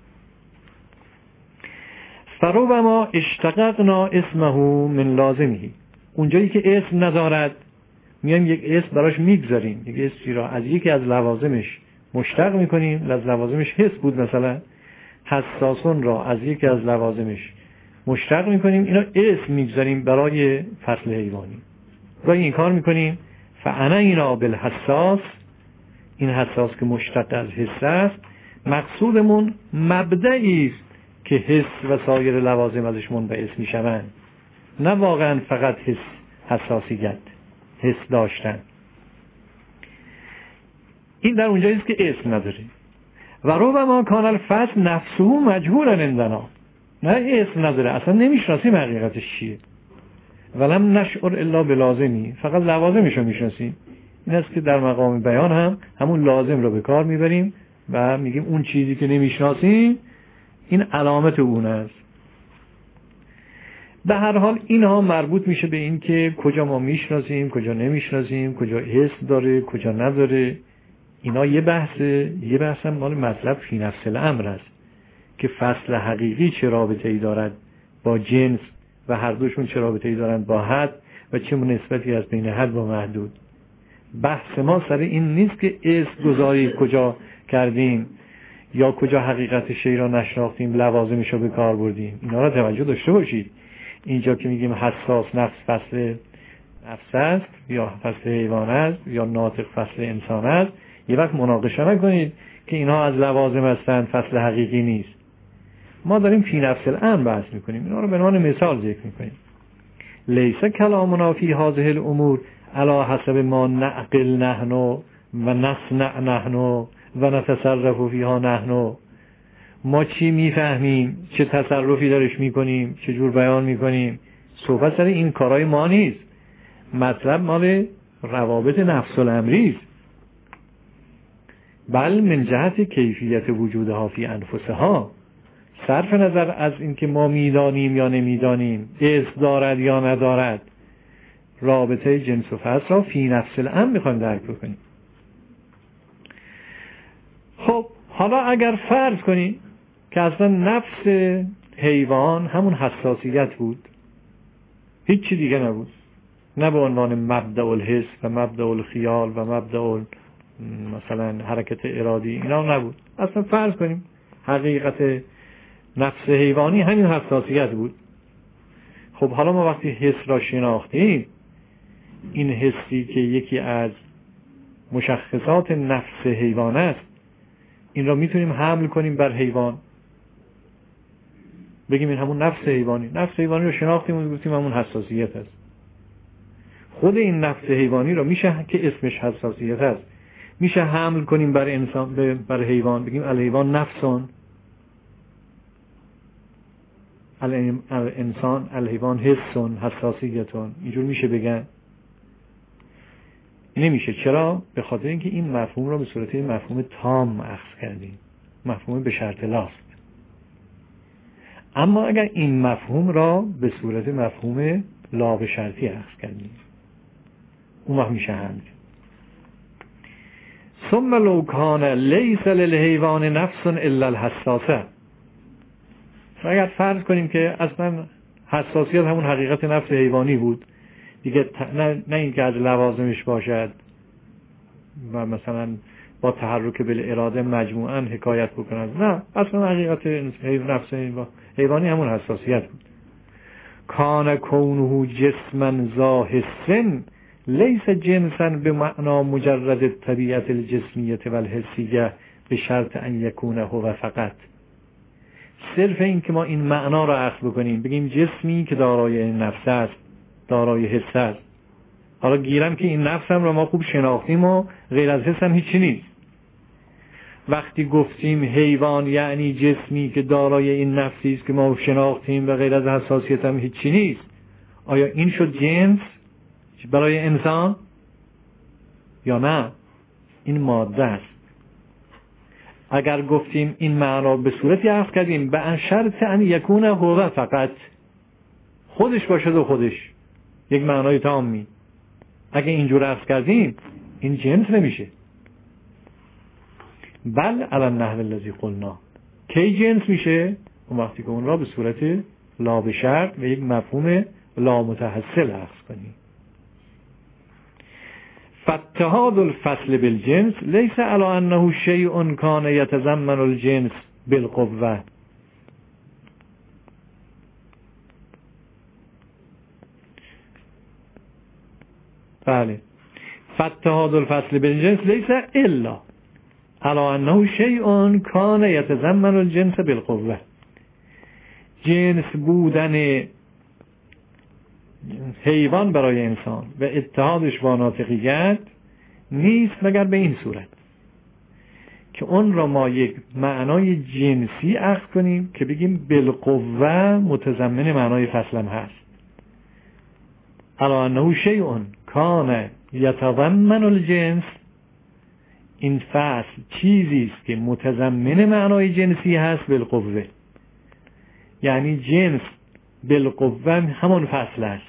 فربما اشتققنا اسمه من لازمه، اونجایی که اسم ندارد میایم یک اسم براش میگذاریم، یک اسمی را از یکی از لوازمش مشتق میکنیم. از لوازمش حس بود، مثلا حساسون را از یکی از لوازمش مشتق میکنیم، اینا اسم میگذاریم برای فصل حیوانی. گاهی این کار میکنیم فعنینا بالحساس، این حساس که مشتق از حس است، مقصودمون مبدئی است که حس و سایر لوازم ازش منبعث میشوند، نه واقعا فقط حس، حساسیت، حس داشتن. این در اونجایی است که اسم نداره. و ربما کان الفصل نفسه مجهولا عندنا، نه اسم نداره، اصلا نمیشناسیم حقیقتش چیه. ولم نشعر الا بلازمی، فقط لوازمش رو میشناسیم. این است که در مقام بیان هم همون لازم رو به کار میبریم و میگیم اون چیزی که نمیشناسیم این علامت اون است. به هر حال اینها مربوط میشه به این که کجا ما میشناسیم، کجا نمیشناسیم، کجا اسم داره، کجا نداره. اینا یه بحثه. یه بحث هم مال مطلب فی نفس الامر است که فصل حقیقی چه رابطه‌ای دارد با جنس و هر دوشون چه رابطه‌ای دارند با حد و چه نسبتی از بین حد با محدود. بحث ما سر این نیست که اسم گذاری کجا کردیم یا کجا حقیقت شی را نشناختیم، لوازمش رو به کار بردیم. اینا را توجه داشته باشید. اینجا که میگیم حساس نفس فصل نفس است یا فصل حیوان است یا ناطق فصل انسان است، یه وقت مناقشه نکنید که اینها از لوازم هستند، فصل حقیقی نیست. ما داریم فی نفس الامر بحث میکنیم. اینا رو به عنوان مثال ذکر میکنیم. لیس کلامنا فی هذه الامور علی حسب ما نعقل نحن و نصنع نحن و نتصرف فیها نحن. ما چی میفهمیم، چه تصرفی درش میکنیم، چه جور بیان میکنیم، صحبت سر این کارهای ما نیست. مطلب مال روابط نفس الامری است. بل من جهت کیفیت وجودها فی انفسها، صرف نظر از اینکه ما میدانیم یا نمیدانیم، اسم دارد یا ندارد، رابطه جنس و فصل را فی نفس الامر میخوایم درک بکنیم. خب حالا اگر فرض کنیم که اصلا نفس حیوان همون حساسیت بود، هیچ چی دیگه نبود، نه به عنوان مبدأ الحس و مبدأ الخیال و مبدأ مثلا حرکت ارادی، اینا نبود. اصلا فرض کنیم حقیقت نفس حیوانی همین حساسیت بود. خب حالا ما وقتی حس را شناختیم، این حسی که یکی از مشخصات نفس حیوان است، این را میتونیم حمل کنیم بر حیوان، بگیم این همون نفس حیوانی. نفس حیوانی رو شناختیم و گفتیم همون حساسیت است. خود این نفس حیوانی را میشه که اسمش حساسیت است، میشه حمل کنیم بر انسان، بر حیوان، بگیم الحیوان نفسون، الانسان الحیوان حسون حساسیتون. اینجور میشه بگن؟ نمیشه. چرا؟ به خاطر اینکه این مفهوم را به صورت مفهوم تام اخذ کردیم، مفهوم به شرط لاست. اما اگر این مفهوم را به صورت مفهوم لا به شرطی اخذ کردیم، اون وقت میشه حمل. ثم لو کان لیس للحیوان نفس الا الحساسه. اگر فرض کنیم که اصلا حساسیت همون حقیقت نفس حیوانی بود دیگه، نه, نه این که از لوازمش باشد و مثلا با تحرک بالاراده مجموعاً حکایت بکند، نه، اصلا حقیقت نفس حیوانی همون حساسیت بود. کان کونه جسما ذا حس لیس جنسا به معنا مجرد طبیعت الجسمیت و الحسیه به شرط ان یکونه هو فقط. صرف این که ما این معنا را اخذ بکنیم، بگیم جسمی که دارای نفس است، دارای حس است، حالا گیرم که این نفس هم را ما خوب شناختیم و غیر از حس هم هیچی نیست. وقتی گفتیم حیوان یعنی جسمی که دارای این نفسی است که ما شناختیم و غیر از حساسیت هم هیچی نیست، آیا این شد جنس برای انسان یا نه؟ این ماده است. اگر گفتیم این معنا به صورتی اخذ کردیم به ان شرط ان یکونه هو فقط، خودش باشد و خودش یک معنای تامی، اگه اینجور اخذ کردیم این جنس نمیشه. بل علی النحو الذی قلنا. کی جنس میشه؟ اون وقتی که اون را به صورت لا به شرط و یک مفهوم لا متحصل اخذ کنیم. فاتحاد الفصل بالجنس لیس علی انه شیء کان یتضمن الجنس بالقوه. بله، فاتحاد الفصل بالجنس لیس الا علی انه شیء کان یتضمن الجنس بالقوه. جنس بودن حیوان برای انسان و اتحادش با ناطقیت نیست مگر به این صورت که اون را ما یک معنای جنسی اخذ کنیم که بگیم بالقوه متضمن معنای فصلم هست. الا انه شیء کان یتضمن الجنس، این فصل چیزی است که متضمن معنای جنسی هست بالقوه، یعنی جنس بالقوه همون فصل است.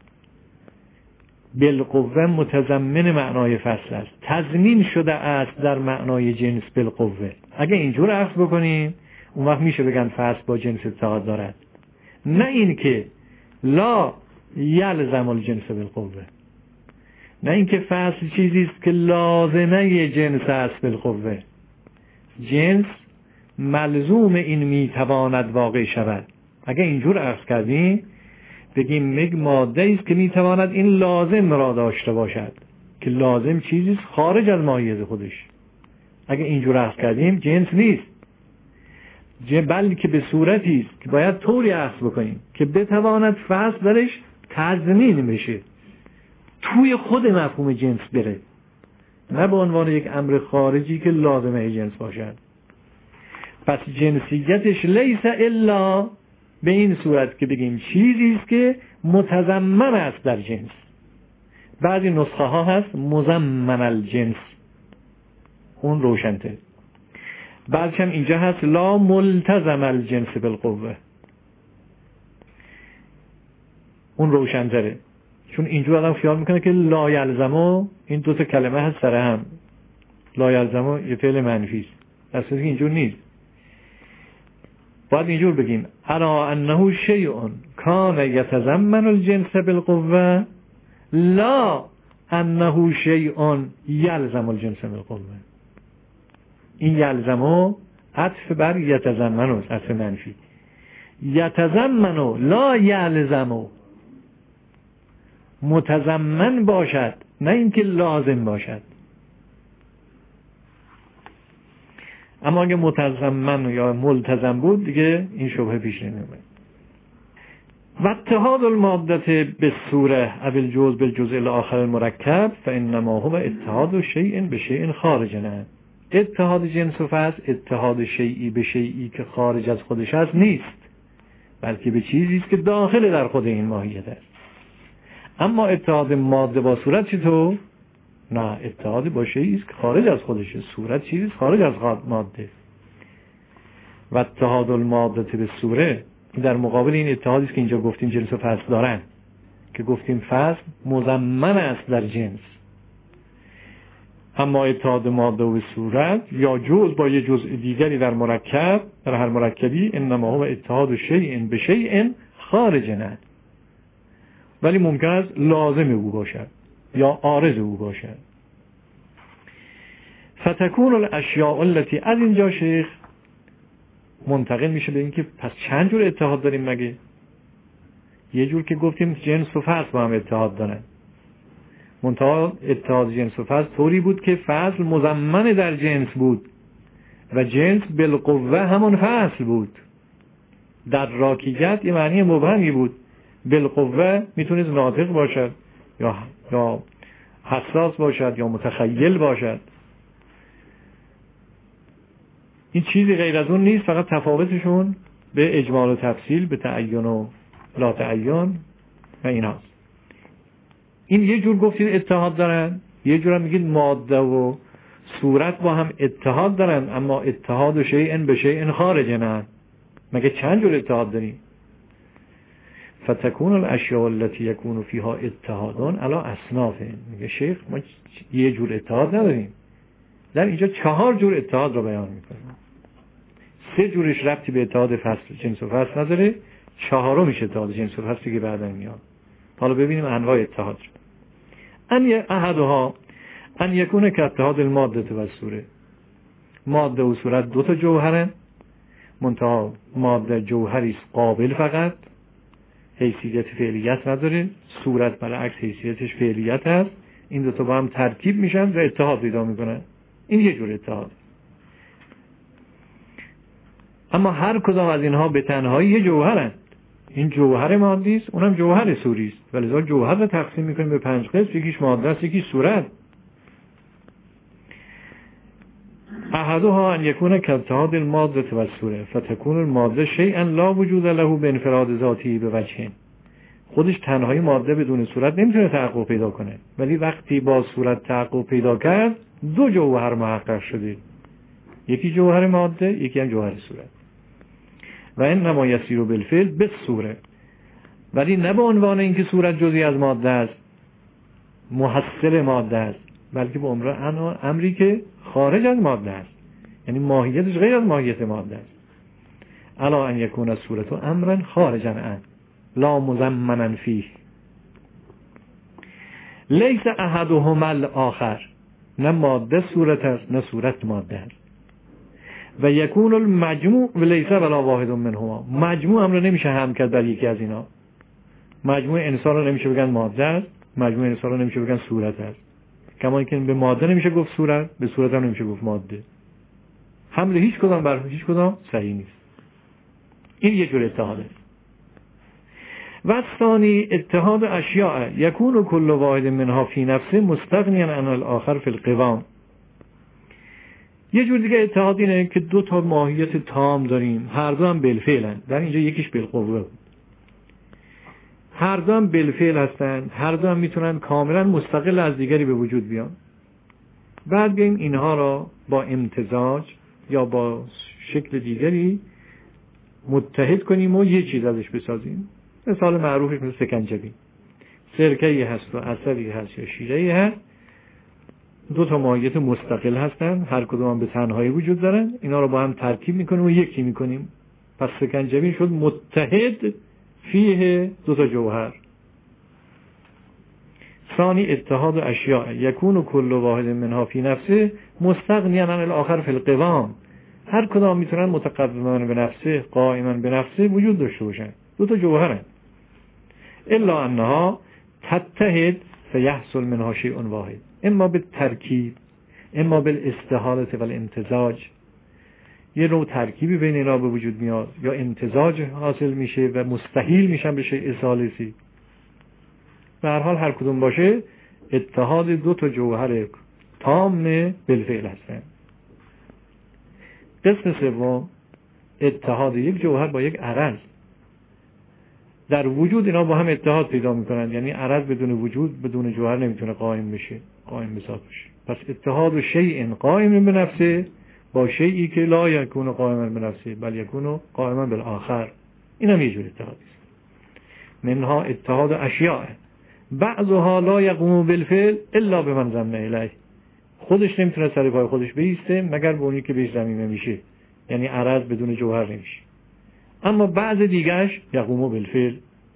بالقوه متضمن معنای فصل است، تضمین شده است در معنای جنس بالقوه. اگه اینجور اخذ بکنیم اون وقت میشه بگن فصل با جنس اتحاد دارد، نه این که لا یلزم الجنس بالقوه، نه این که فصل چیزی است که لازمه جنس است بالقوه. جنس ملزوم این میتواند واقع شود. اگه اینجور اخذ کردیم بگیم یک ماده است که میتواند این لازم را داشته باشد، که لازم چیزی است خارج از ماهیت خودش. اگه اینجور اخذ کردیم جنس نیست، بلکه به صورتی است که باید طوری اخذ بکنیم که بتواند فصل درش تضمین بشه، توی خود مفهوم جنس بره، نه به عنوان یک امر خارجی که لازمه جنس باشد. پس جنسیتش لیس الا به این صورت که بگیم چیزی است که متضمن است در جنس. بعضی نسخه ها هست مضمن الجنس، اون روشن‌تر. بعضی هم اینجا هست لا ملتزم الجنس بالقوه، اون روشن‌تره. چون اینجور آدم خیال میکنه که لا یلزمو این دو تا کلمه هست سر هم، لا یلزمو یه فعل منفی است، اصلا اینجور نیست. باید اینجور بگیم الا انه شیء کان یتضمن الجنس بالقوه لا انه شیء یلزم الجنس بالقوه. این یلزمو عطف بر یتضمن است، عطف منفی. یتضمن لا یلزمو، متضمن باشد نه اینکه لازم باشد. اما اگه متضمن یا ملتزم بود دیگه این شبهه پیش نمی‌آمد. و اتحاد الماده به صوره او الجزء بالجزء الاخر المرکب فانما هو اتحاد شیء به شیء خارج عنه. اتحاد جنس و فصل اتحاد شیئی به شیئی که خارج از خودش است نیست، بلکه به چیزی است که داخل در خود این ماهیت است. اما اتحاد ماده با صورت چطور؟ نه، اتحاد با شیئی است که خارج از خودشه. صورت چیزی است خارج از ماده. و اتحاد الماده به صوره در مقابل این اتحادی است که اینجا گفتیم جنس و فصل دارن، که گفتیم فصل مضمن است در جنس. اما اتحاد ماده و صورت یا جزء با یه جزء دیگری در مرکب، در هر مرکبی، انما هو اتحاد شیء به شیء خارج عنه، ولی ممکن است لازم او باشد یا عارض او باشد. فتکون الاشیاء التي، از اینجا شیخ منتقل میشه به این که پس چند جور اتحاد داریم مگه؟ یه جور که گفتیم جنس و فصل با هم اتحاد دارن، منتها اتحاد جنس و فصل طوری بود که فصل مضمن در جنس بود و جنس بالقوه همون فصل بود. در راکیت یه معنی مبهمی بود. بالقوه میتونید ناطق باشد یا یا حساس باشد یا متخیل باشد. این چیزی غیر از اون نیست، فقط تفاوتشون به اجمال و تفصیل، به تعین و لا تعین و این هاست. این یه جور گفتید اتحاد دارن، یه جور هم میگید ماده و صورت با هم اتحاد دارن، اما اتحاد و شیء به شیء خارج عنه. مگه چند جور اتحاد داریم؟ فتکون الاشیاء التي یکون فیها اتحادون علی اصناف. میگه شیخ ما یه جور اتحاد نداریم، در اینجا چهار جور اتحاد رو بیان میکنه. سه جورش ربطی به اتحاد فصل جنس و فصل نداره، چهارم میشه اتحاد جنس و فصلی که بعداً میاد. حالا ببینیم انواع اتحاد رو. ان احدها ان یکون که اتحاد الماده و صوره. ماده و صورت دو تا جوهرن، منتها ماده جوهری است قابل، فقط حیثیت فعلیت نداره. صورت برعکس حیثیتش فعلیت هست. این دو تا با هم ترکیب میشن و اتحاد پیدا میکنن. این یه جور اتحاد. اما هر کدام از اینها به تنهایی یه جوهرن. این جوهر مادی است، اونم جوهر صوری است. ولذا جوهر رو تقسیم میکنیم به پنج قسم، یکیش ماده است، یکیش صورت. احدها ان یکون کاتحاد الماده و الصوره فتكون الماده شیئا لا وجود له بانفراد ذاتی به وجه. خودش تنهایی ماده بدون صورت نمیتونه تحقق پیدا کنه، ولی وقتی با صورت تحقق پیدا کرد دو جوهر محقق شده، یکی جوهر ماده یکی هم جوهر صورت. و انما یسیر بالفعل بالصوره، ولی نه به عنوان اینکه صورت جزئی از ماده است، محصل ماده است، بلکه به عنوان امری که خارج از ماده است، یعنی ماهیتش غیر از ماهیت ماده است. الا ان یکون الصورت امرا خارجا عنه لا مضمنا فیه لیس احدهما الاخر، نه ماده صورت است نه صورت ماده است. و یکون المجموع و لیس ولا واحد منهما، مجموع امر نمیشه هم کرد بر یکی از اینا. مجموع انسان رو نمیشه بگن ماده است، مجموع انسان رو نمیشه بگن صورت است. کما اینکه به ماده نمیشه گفت صورت، به صورت هم نمیشه گفت ماده. حمل هیچ کدام بر هیچ کدام صحیح نیست. این یه جور اتحاده. و ثانی اتحاد اشیاء یکون کل واحد منها فی نفسه مستغنیا عن الاخر فی القوام. یه جور دیگه اتحاد اینه که دو تا ماهیت تام داریم، هر دو هم بالفعلن. در اینجا یکیش بالقوه، هر دو هم بالفعل هستن، هر دو هم میتونن کاملا مستقل از دیگری به وجود بیان. بعد بیایم اینها را با امتزاج یا با شکل دیگری متحد کنیم و یه چیز ازش بسازیم. مثال معروفش مثل سکنجبین، سرکه‌ای هست و عسلی هست یا شیره‌ای هست، دو تا ماهیت مستقل هستن، هر کدوم هم به تنهایی وجود دارن، اینا رو با هم ترکیب میکنیم و یکی میکنیم. پس سکنجبین شد متحد فیه دو تا جوهر. ثانی اتحاد اشیاء یکون کل واحد منها فی نفسه مستغنیا عن الاخر فی القوام. هر کدام میتونن متقوما به نفسه قائما به نفسه وجود داشته باشن، دو تا جوهرن. الا انها تتحد فیحصل منها شیء واحد، اما بالترکیب اما بالاستحاله والامتزاج. یه نوع ترکیبی بین اینا به وجود میاد یا امتزاج حاصل میشه و مستحیل میشن به شیء ثالثی. به هر حال هر کدوم باشه اتحاد دو تا جوهر تام بالفعل هستن. قسم سوم اتحاد یک جوهر با یک عرض. در وجود اینا با هم اتحاد پیدا میکنن، یعنی عرض بدون وجود بدون جوهر نمیتونه قائم بشه، قائم به ذات بشه. پس اتحاد شیء قائم به نفسه با شیئی که لا یکون قائما به نفسه بل یکون قائما بالآخر، این هم یه جور اتحادی است. منها اتحاد اشیاء بعضها لا یقوم بالفعل الا بمن ضمن الیه. خودش نمیتونه سر پای خودش بایسته مگر به اونی که بهش ضمیمه میشه، یعنی عرض بدون جوهر نمیشه. اما بعض دیگرش یقوم بالفعل.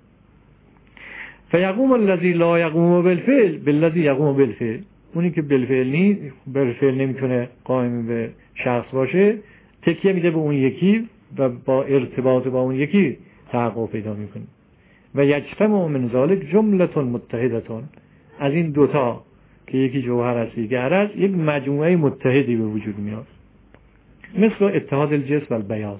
فیقوم الذی لا یقوم بالفعل بالذی یقوم بالفعل. اونی که بالفعل نی بالفعل نمیتونه قائم به شخص باشه، تکیه میده به اون یکی و با ارتباط با اون یکی تحقق پیدا میکنه. و یجتمع من ذلک جمله متحده. از این دوتا که یکی جوهر است یکی عرض، یک مجموعه متحدی به وجود میاد. مثل اتحاد الجنس و البیاض.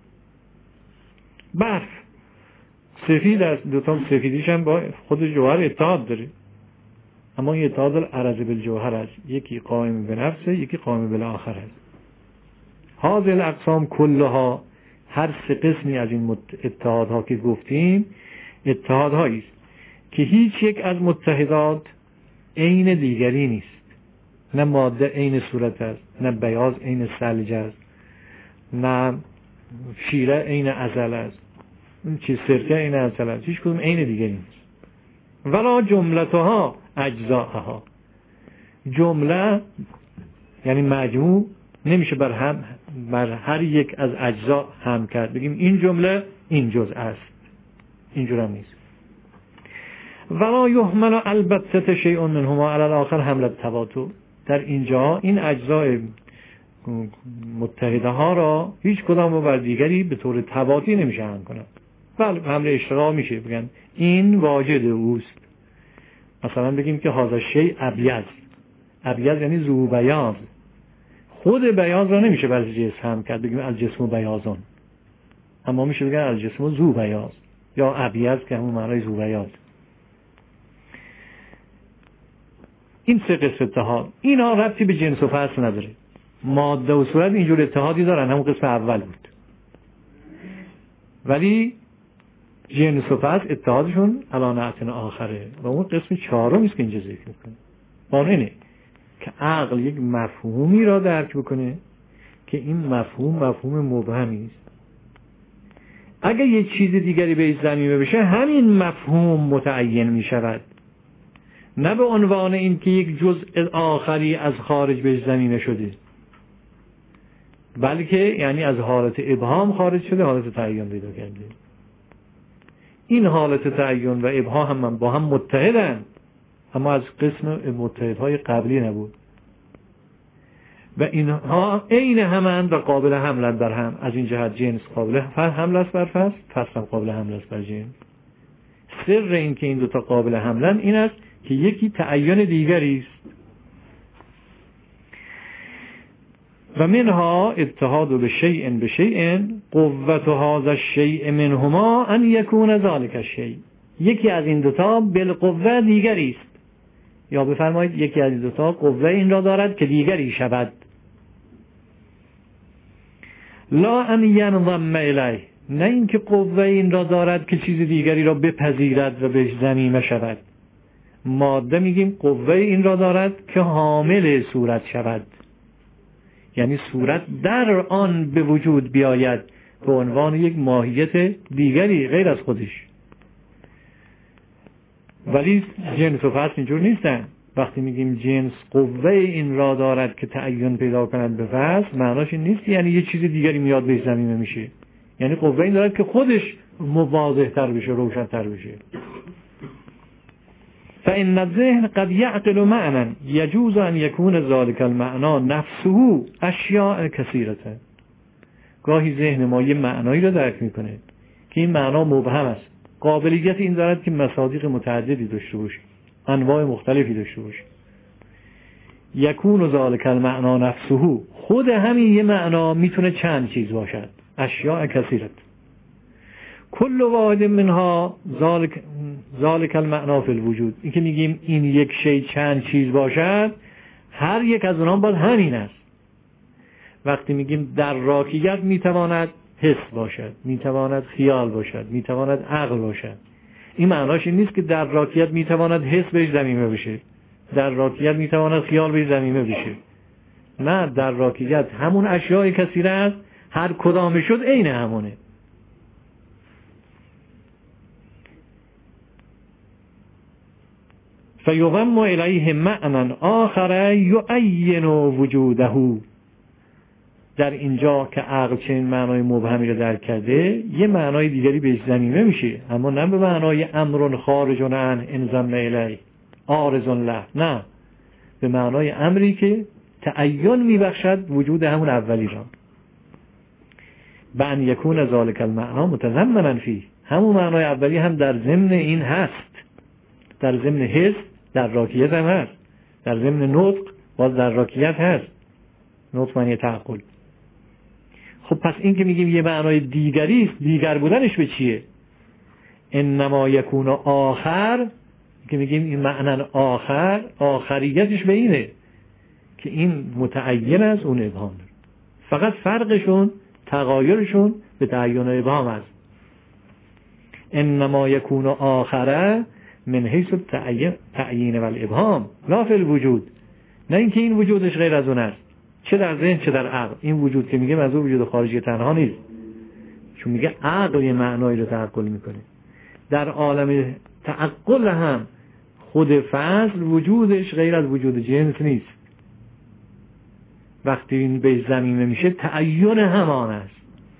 برف سفید است، دوتا سفیدیش هم با خود جوهر اتحاد داره، اما این اتحاد العرض بالجوهر است، یکی قائم به نفسه یکی قائم بالآخر است. هذه الاقسام کلها، هر سه قسمی از این اتحادها که گفتیم اتحادهایی است که هیچ یک از متحدات عین دیگری نیست. نه ماده عین صورت است، نه بیاض عین ثلج است، نه شیره عین عسل است، این چیز سرکه عین عسل است، هیچ کدوم عین دیگری نیست. ولا جملتها اجزاءها. جمله یعنی مجموع نمیشه بر هم بر هر یک از اجزا هم کرد بگیم این جمله این جزء است، اینجور هم نیست. ولا یحمل البته شیء منهما علی الاخر حمل التواتر. در اینجا این اجزای متحده ها را هیچ کدام رو بر دیگری به طور تواتی نمیشه حمل کنند. بله حمل اشتراک میشه، بگن این واجد اوست. مثلا بگیم که هذا شیء ابیض. ابیض یعنی ذو بیاض. خود بیاض را نمیشه بر جسم حمل کرد بگیم الجسم بیاضون، اما میشه بگن الجسم ذو بیاض یا ابیض که همون معنای ذو بیاض. این سه قسم اتحاد اینا ربطی به جنس و فصل نداره. ماده و صورت اینجور اتحادی دارن، همون قسم اول بود، ولی جنس و فصل اتحادشون علانعتن آخره و اون قسم چهارم است که اینجا ذکر میکنه. قانون اینه که عقل یک مفهومی را درک بکنه که این مفهوم مفهوم مبهمی است. اگر یک چیز دیگری به ضمیمه بشه همین مفهوم متعین می شود، نه به عنوان این که یک جزء آخری از خارج به ضمیمه شده، بلکه یعنی از حالت ابهام خارج شده حالت تعین پیدا کرده. این حالت تعین و ابهام هم با هم متحدن، اما از قسم متحدهای قبلی نبود و اینها عین همند و قابل حمل بر هم. از این جهت جنس قابل حمل است بر فصل، فصل هم قابل حمل است بر جنس. سر این که این دوتا قابل حملن این است که یکی تعین دیگری است. و منها اتحاد به شیء به شیء قوت هذا الشیء منهما ان یکون ذلک الشیء. یکی از این دوتا بالقوه دیگری است، یا بفرمایید یکی از این دوتا قوه این را دارد که دیگری شود. لا ان ینضم الیه، نه اینکه قوه این را دارد که چیز دیگری را بپذیرد و به ضمیمه شود. ماده میگیم قوه این را دارد که حامل صورت شود، یعنی صورت در آن به وجود بیاید به عنوان یک ماهیت دیگری غیر از خودش. ولی جنس و فصل اینجور نیستن. وقتی میگیم جنس قوه این را دارد که تعین پیدا کند به فصل، معناش این نیست یعنی یه چیز دیگری میاد به ضمیمه میشه، یعنی قوه این دارد که خودش واضح تر بشه، روشن تر بشه. فإن الذهن قد يعقل معنى يجوز أن يكون ذلك المعنى نفسه أشياء كثيرة. گاهی ذهن ما یه معنایی رو درک میکنه که این معنا مبهم است، قابلیت این دارد که مصادیق متعددی داشته باشه، انواع مختلفی داشته باشه. یکون ذلک المعنا نفسه، خود همین یه معنا میتونه چند چیز باشد، اشیاء کثیرت. کل واحد منها ذالک ذالک المعنا فی الوجود. این که میگیم این یک شی چند چیز باشد، هر یک از اونها باید همین است. وقتی میگیم در راکیت میتواند حس باشد، میتواند خیال باشد، میتواند عقل باشد، این معناش این نیست که در راکیت میتواند حس بهش ضمیمه بشه، در راکیت میتواند خیال بهش ضمیمه بشه. نه، در راکیت همون اشیاء کثیره است، هر کدام شد عین همونه. فیضم الیه معنی آخر یعین وجوده. در اینجا که عقل چنین معنای مبهمی رو درک کرده، یه معنای دیگری بهش ضمیمه میشه، اما نه به معنای امر خارج عن انضم الیه عارض له، نه، به معنای امری که تعین میبخشد وجود همون اولی را. بان یکون ذلک المعنا متضمنا فیه، همون معنای اولی هم در ضمن این هست، در ضمن حس، در راکیت هم هست، در ضمن نطق باز در راکیت هست، نطق معنی تعقل. خب پس این که میگیم یه معنای دیگری است، دیگر بودنش به چیه؟ انما یکون آخر، که میگیم این معنی آخر، آخریتش به اینه که این متعین است، اون ابهام. فقط فرقشون، تغایرشون به تعین و ابهام است. انما یکون آخره من حیث تعیین و الابهام لا فی الوجود، نه اینکه این وجودش غیر از اون است، چه در ذهن چه در عقل. این وجود که میگه از اون وجود خارجی تنها نیست، چون میگه عقل یه معنایی رو تعقل میکنه. در عالم تعقل هم خود فصل وجودش غیر از وجود جنس نیست. وقتی این به ضمیمه میشه تعین همان است.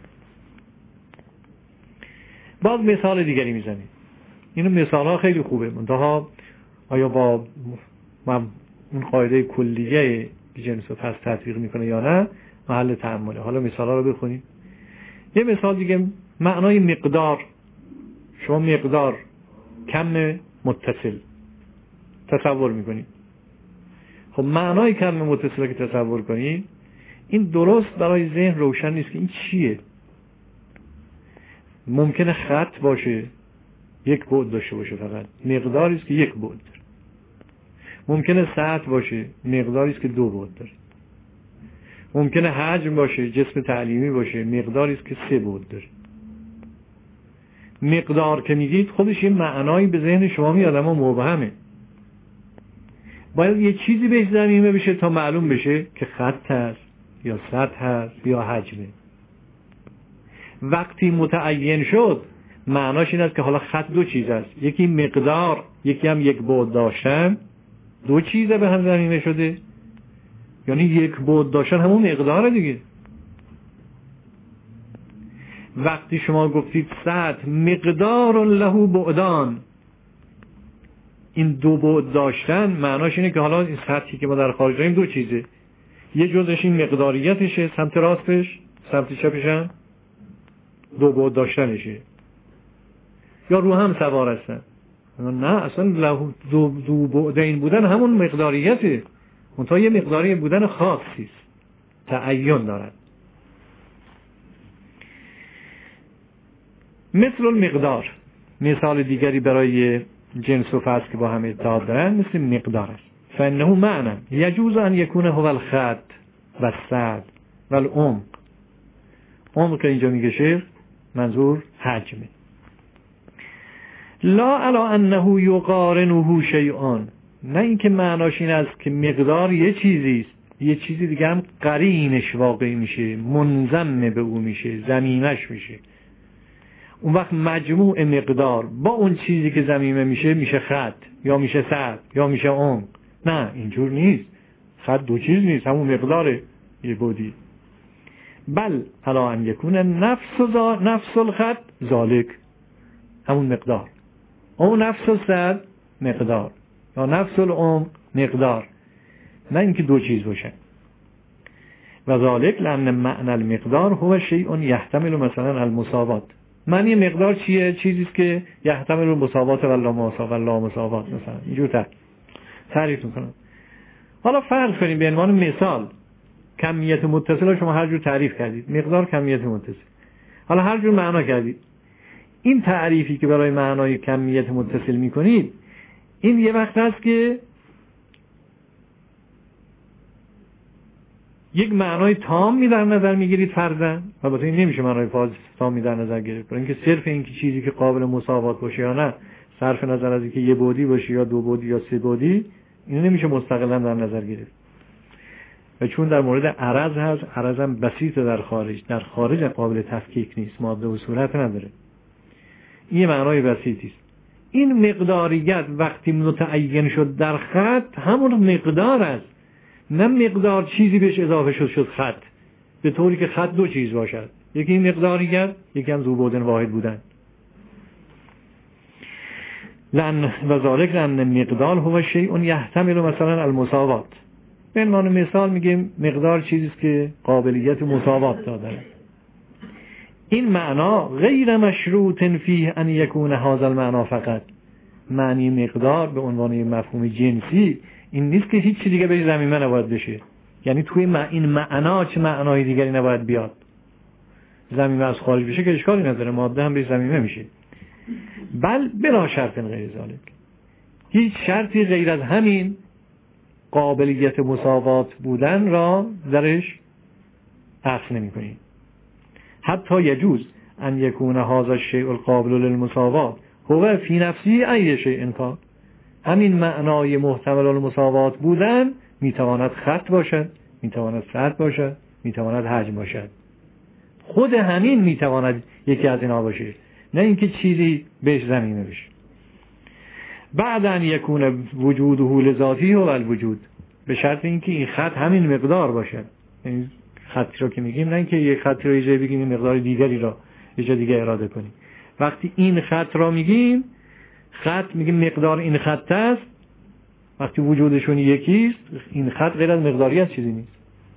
باز مثال دیگری میزنیم. این مثال ها خیلی خوبه، منتها آیا با اون قاعده کلیه جنس و فصل تطبیق میکنه یا نه محل تأمله. حالا مثال ها رو بخونیم. یه مثال دیگه، معنای مقدار. شما مقدار کم متصل تصور میکنید. خب معنای کم متصل که تصور کنید، این درست برای ذهن روشن نیست که این چیه. ممکنه خط باشه یک بعد داشته باشه، فقط مقداری است که یک بعد داره. ممکنه سطح باشه مقداری است که دو بعد داره. ممکنه حجم باشه، جسم تعلیمی باشه، مقداری است که سه بعد داره. مقدار که میگید خودش یه معنایی به ذهن شما میاد اما مبهمه. باید یه چیزی بهش ضمیمه بشه تا معلوم بشه که خط هست یا سطح هست یا حجمه. وقتی متعین شد معناش این است که حالا خط دو چیز است، یکی مقدار، یکی هم یک بعد داشتن. دو چیزه به هم ضمیمه شده، یعنی یک بعد داشتن همون مقداره دیگه. وقتی شما گفتید سطح مقدار له بعدان، این دو بعد داشتن معناش اینه که حالا این سطحی که ما در خارج داریم دو چیزه، یه جزش این مقداریتشه، سمت راستش، سمت چپش هم دو بعد داشتنشه، یا رو هم سوار هستن. نه اصلا له دو, دو بعدین بودن همون مقداریته، منتها یه مقداری بودن خاصی است، تعین دارد. مثل المقدار، مثال دیگری برای جنس و فصل که با هم اتحاد دارن مثل مقدار است. فانه معنی یجوز ان یکون هو الخط و السد و العمق. عمق که اینجا میگه شیخ منظور حجمه. لا علا انه یقارنه شیئان، نه اینکه معناش این است که مقدار یه چیزی است، یه چیزی دیگه هم قرینش واقع میشه، منضم به او میشه، ضمیمش میشه. اون وقت مجموع مقدار با اون چیزی که ضمیمه میشه میشه خط یا میشه سطح یا میشه عمق. نه اینجور نیست، خط دو چیز نیست، همون مقداره یه بودی. بل علا ان یکون نفس نفس الخط ذالک، همون مقدار، او نفس السطح مقدار، یا نفس العمق مقدار، نه اینکه دو چیز باشن. و ذالک لأن معنی المقدار هو شیء یحتمل مثلا المساوات. معنی مقدار چیه؟ چیزی است که یحتمل المساوات و لا مساوات، مثلا اینجور تعریف میکنم. حالا فرض کنیم به عنوان مثال کمیت متصل شما هر جور تعریف کردید، مقدار کمیت متصل، حالا هر جور معنا کردید. این تعریفی که برای معنای کمیت متصل میکنید این یه وقت هست که یک معنای تامی در نظر میگیرید فرضاً، البته این نمیشه معنای تامی در نظر گرفت، برای اینکه صرف اینکه چیزی که قابل مساوات باشه یا نه، صرف نظر از اینکه یه بعدی باشه یا دو بعدی یا سه بعدی، اینو نمیشه مستقلاً در نظر گرفت. و چون در مورد عرض هست، عرض هم بسیط در خارج، در خارج قابل تفکیک نیست، ماده و صورت نداره، این معنای بسیطی است. این مقداریت وقتی متعین شد در خط همون مقدار است، نه مقدار چیزی بهش اضافه شد شد خط، به طوری که خط دو چیز باشد، یکی این مقداریت، یکی هم ذو بعد واحد بودن. لأن و ذالک لأن مقدار هو شیء یحتمل مثلا المساوات. به عنوان مثال میگیم مقدار چیزی است که قابلیت مساوات داره. این معنا غیر مشروط فیه ان یکون هذا المعنا فقط. معنی مقدار به عنوان مفهوم جنسی این نیست که هیچ چیز دیگه بهش ضمیمه نباید بشه، یعنی توی این معنا چه معنای دیگری نباید بیاد. ضمیمه از خارج بشه که اشکالی نداره، ماده هم بهش ضمیمه میشه. بل بلا شرط غیر ذالک، هیچ شرطی غیر از همین قابلیت مساوات بودن را درش اخذ نمی کنیم. حتی یجوز ان یکون هذا الشیء القابل للمساوات هو فی نفسی ای شیء کان. همین معنای محتمل المساوات بودن میتواند خط باشد، میتواند سطح باشد، میتواند حجم باشد. خود همین میتواند یکی از اینا باشه، نه اینکه چیزی بهش ضمیمه بشه. بعد ان یکون وجوده لذاتی و الوجود، به شرط اینکه این خط همین مقدار باشد. یعنی خطی رو که میگیم نه اینکه یک خطی رو یه جای بگیم این مقدار دیگری را یه جای دیگه اراده کنیم. وقتی این خط را میگیم، خط میگیم مقدار این خط است، وقتی وجودشون یکیست این خط غیر از مقداریت چیزی نیست.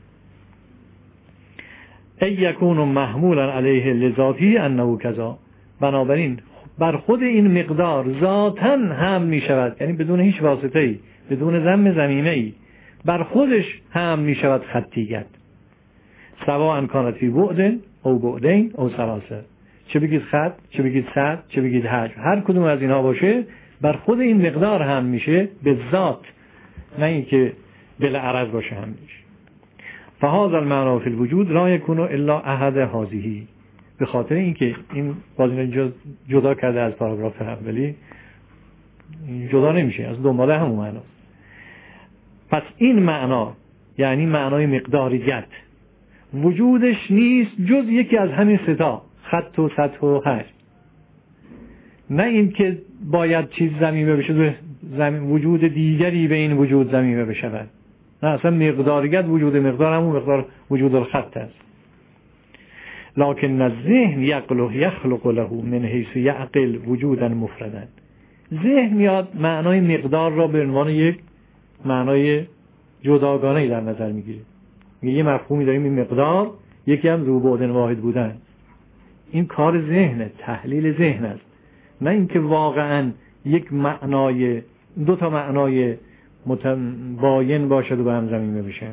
ای یکون محمولا علیه لذاتی انه کذا، بنابراین بر خود این مقدار ذاتاً هم می شود، یعنی بدون هیچ واسطه ای، بدون ضم ضمیمه ای، بر خودش هم می شود خطیت. سواء کانت فی بعد او بعدین او ثلاثه، چه بگید خط، چه بگید سطح، چه بگید حجم، هر کدوم از اینها باشه بر خود این مقدار هم میشه به ذات، نه اینکه بل عرض باشه هم میشه. فهذا المعنى فی الوجود لا یکون الا احد هذه، به خاطر اینکه این باز اینو جدا کرده از پاراگراف اولی، جدا نمیشه، از دنباله همون معنا. پس این معنا یعنی معنای مقداریت وجودش نیست جز یکی از همین ستا، خط و سطح و حجم. نه این که باید چیز ضمیمه بشه، زمین وجود دیگری به این وجود ضمیمه بشود. نه، اصلا مقداریت وجود مقدار همون مقدار وجود الخط است. لکن الذهن یخلق یخلق له من حیث یعقل وجودا مفردا. ذهن میاد معنای مقدار را به عنوان یک معنای جداگانه در نظر میگیره. میگه یه مفهومی داریم این مقدار، یکی هم ذو بعد واحد بودن. این کار ذهنه، تحلیل ذهن است، نه اینکه واقعا یک معنای دو تا معنای متباین باشد و به هم ضمیمه بشه.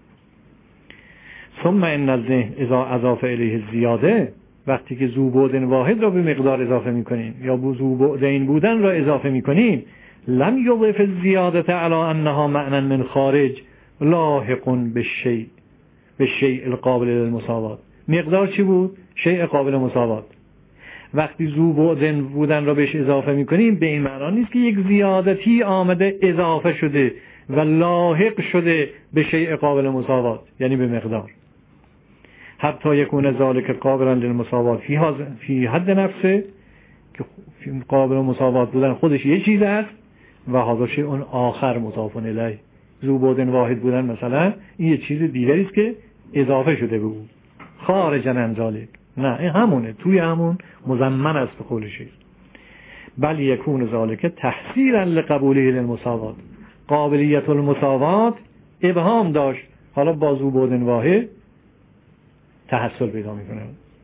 ثم ان الذهن اذا اضاف الیه الزیاده، وقتی که ذو بعد واحد را به مقدار اضافه میکنیم یا ذو بعدین بودن را اضافه میکنیم، لم یضف الزیاده علی انها معنی من خارج لاحق بالشیء بالشیء القابل للمساوات. مقدار چی بود؟ شیء قابل مساوات. وقتی ذو بعد بودن را بهش اضافه میکنیم به این معنا نیست که یک زیادتی آمده اضافه شده و لاحق شده به شیء قابل مساوات، یعنی به مقدار. حتی یکون ذالک قابلا للمساوات فی فی حد نفسه، که قابل مساوات بودن خودش یه چیز است و هذا شیء اون آخر مضاف الیه. ذو بعد واحد بودن مثلا این یه چیز دیگری است که اضافه شده به اون، خارج عن ذالک. نه، این همونه، توی همون مضمن است به قول شیخ. بل یکون ذالک تحصیلا لقبوله للمساوات. قابلیت المساوات ابهام داشت، حالا با ذو بعد واحد تحصل پیدا میکنه.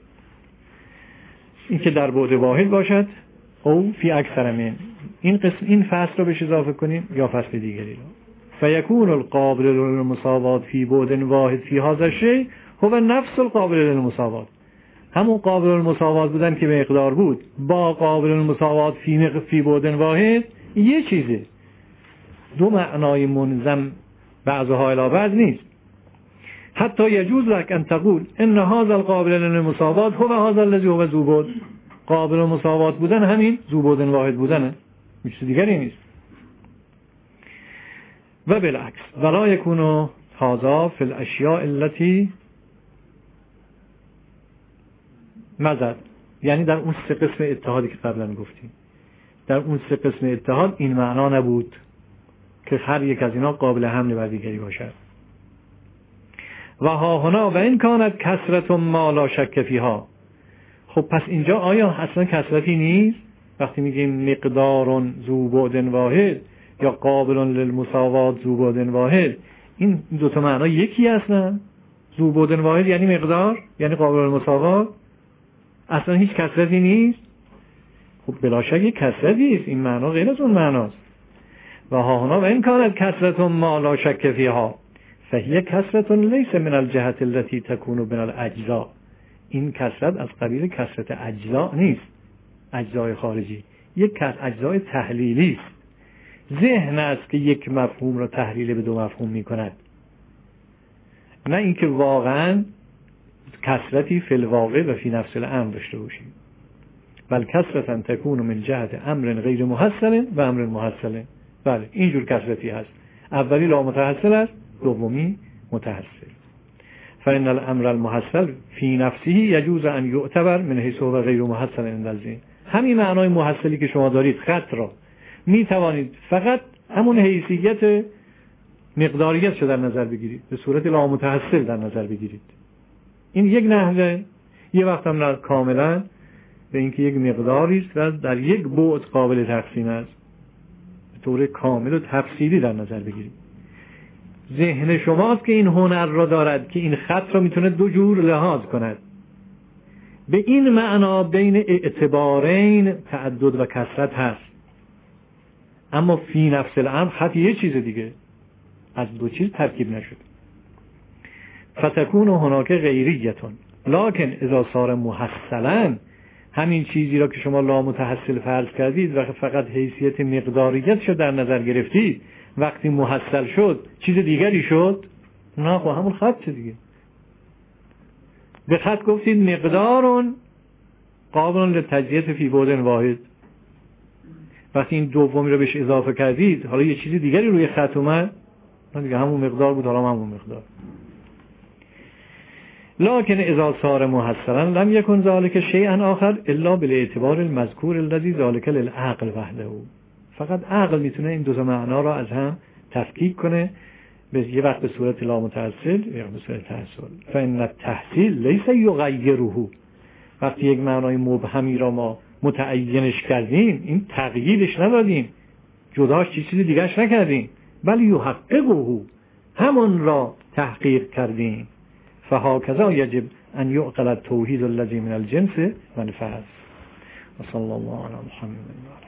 این که در بعد واحد باشد او فی اکثر من، این قسم این فصل رو بهش اضافه کنیم یا فصل دیگری رو. فیکون القابل للمساوات فی بعد واحد فی هذا الشیء هو نفس القابل للمساوات. همون قابل المساوات بودن که به مقدار بود با قابل المساوات فی فی بعد واحد یه چیزه، دو معنای منظم بعضها الی بعض نیست. حتی یجوز لك ان تقول ان هذا القابل للمساوات هو هذا الذي هو ذو بعد. قابل المساوات بودن همین ذو بعد واحد بودنه، هیچ چیز دیگری نیست. و بالعکس ولا یکون هذا فی الاشیاء التي مزد، یعنی در اون سه قسم اتحادی که قبلا گفتیم، در اون سه قسم اتحاد این معنا نبود که هر یک از اینا قابل حمل بر دیگری باشد. و ها هنا و این کانت کثرت ما لا شک فیها. خب پس اینجا آیا اصلا کثرتی نیست؟ وقتی میگیم مقدار ذو بعد واحد یا قابل للمساوات ذو بعد واحد، این دو تا معنا یکی هستن. ذو بعد واحد یعنی مقدار، یعنی قابل للمساوات، اصلا هیچ کثرتی نیست. خب بلا شک یک کثرتی است، این معنا غیر از اون معناست. و ها هنا و این کانت کثرت ما لا شک فیها فهی کثرت لیس من الجهت التي تكون من الاجزاء. این کثرت از قبیل کثرت اجزا نیست، اجزای خارجی، یک کثرت اجزای تحلیلی است. ذهن است که یک مفهوم را تحلیل به دو مفهوم می کند، نه اینکه واقعا کثرتی فی الواقع و فی نفس الامر داشته باشیم. بل کثرتا تکون من جهت امر غیر محصل و امر محصل. بله اینجور کثرتی هست، اولی لا متحصل است، دومی متحصل. فإن الامر المحصل فی نفسه یجوز ان یعتبر من حیث هو غیر محصل عند الذهن. همین معنای محصلی که شما دارید خط را می توانید فقط همون حیثیت مقداریت شو در نظر بگیرید، به صورت لا متحصل در نظر بگیرید. این یک نحوه. یه وقت هم کاملا به اینکه یک مقداری است و در یک بعد قابل تقسیم است، به طور کامل و تفصیلی در نظر بگیرید. ذهن شماست که این هنر را دارد که این خط را میتونه دو جور لحاظ کند. به این معنا بین اعتبارین تعدد و کثرت هست، اما فی نفس الامر خط یه چیز دیگه، از دو چیز ترکیب نشد. فتکون هناک غیریتون لکن اذا صار محصلا، همین چیزی را که شما لا متحصل فرض کردید و فقط حیثیت مقداریت شد در نظر گرفتید، وقتی محصل شد چیز دیگری شد. نه خب همون خط دیگه. به خط گفتید مقدارون قابل لتجزیه فی بعد واحد. وقتی این دومی رو بهش اضافه کردید حالا یه چیزی دیگری روی خط اومد، دیگه همون مقدار بود، حالا همون مقدار. لكن اذا صار محصرا لم يكن ذلك شيئا آخر الا بالاعتبار المذكور الذي ذلك للعقل وحده. فقط عقل میتونه این دو تا معنا را از هم تفکیک کنه، به یه وقت به صورت لا متأصل یا به صورت تحصیل. فإن التحصیل لیس یغیره. وقتی یک معنای مبهمی را ما متعینش کردیم، این تغییرش ندادیم، جداش چیزی دیگرش نکردیم، بل یحققه، همون را تحقیق کردیم. فهكذا يجب أن يعقل التوحيد الذي من الجنس والفاس. وصلى الله على محمد.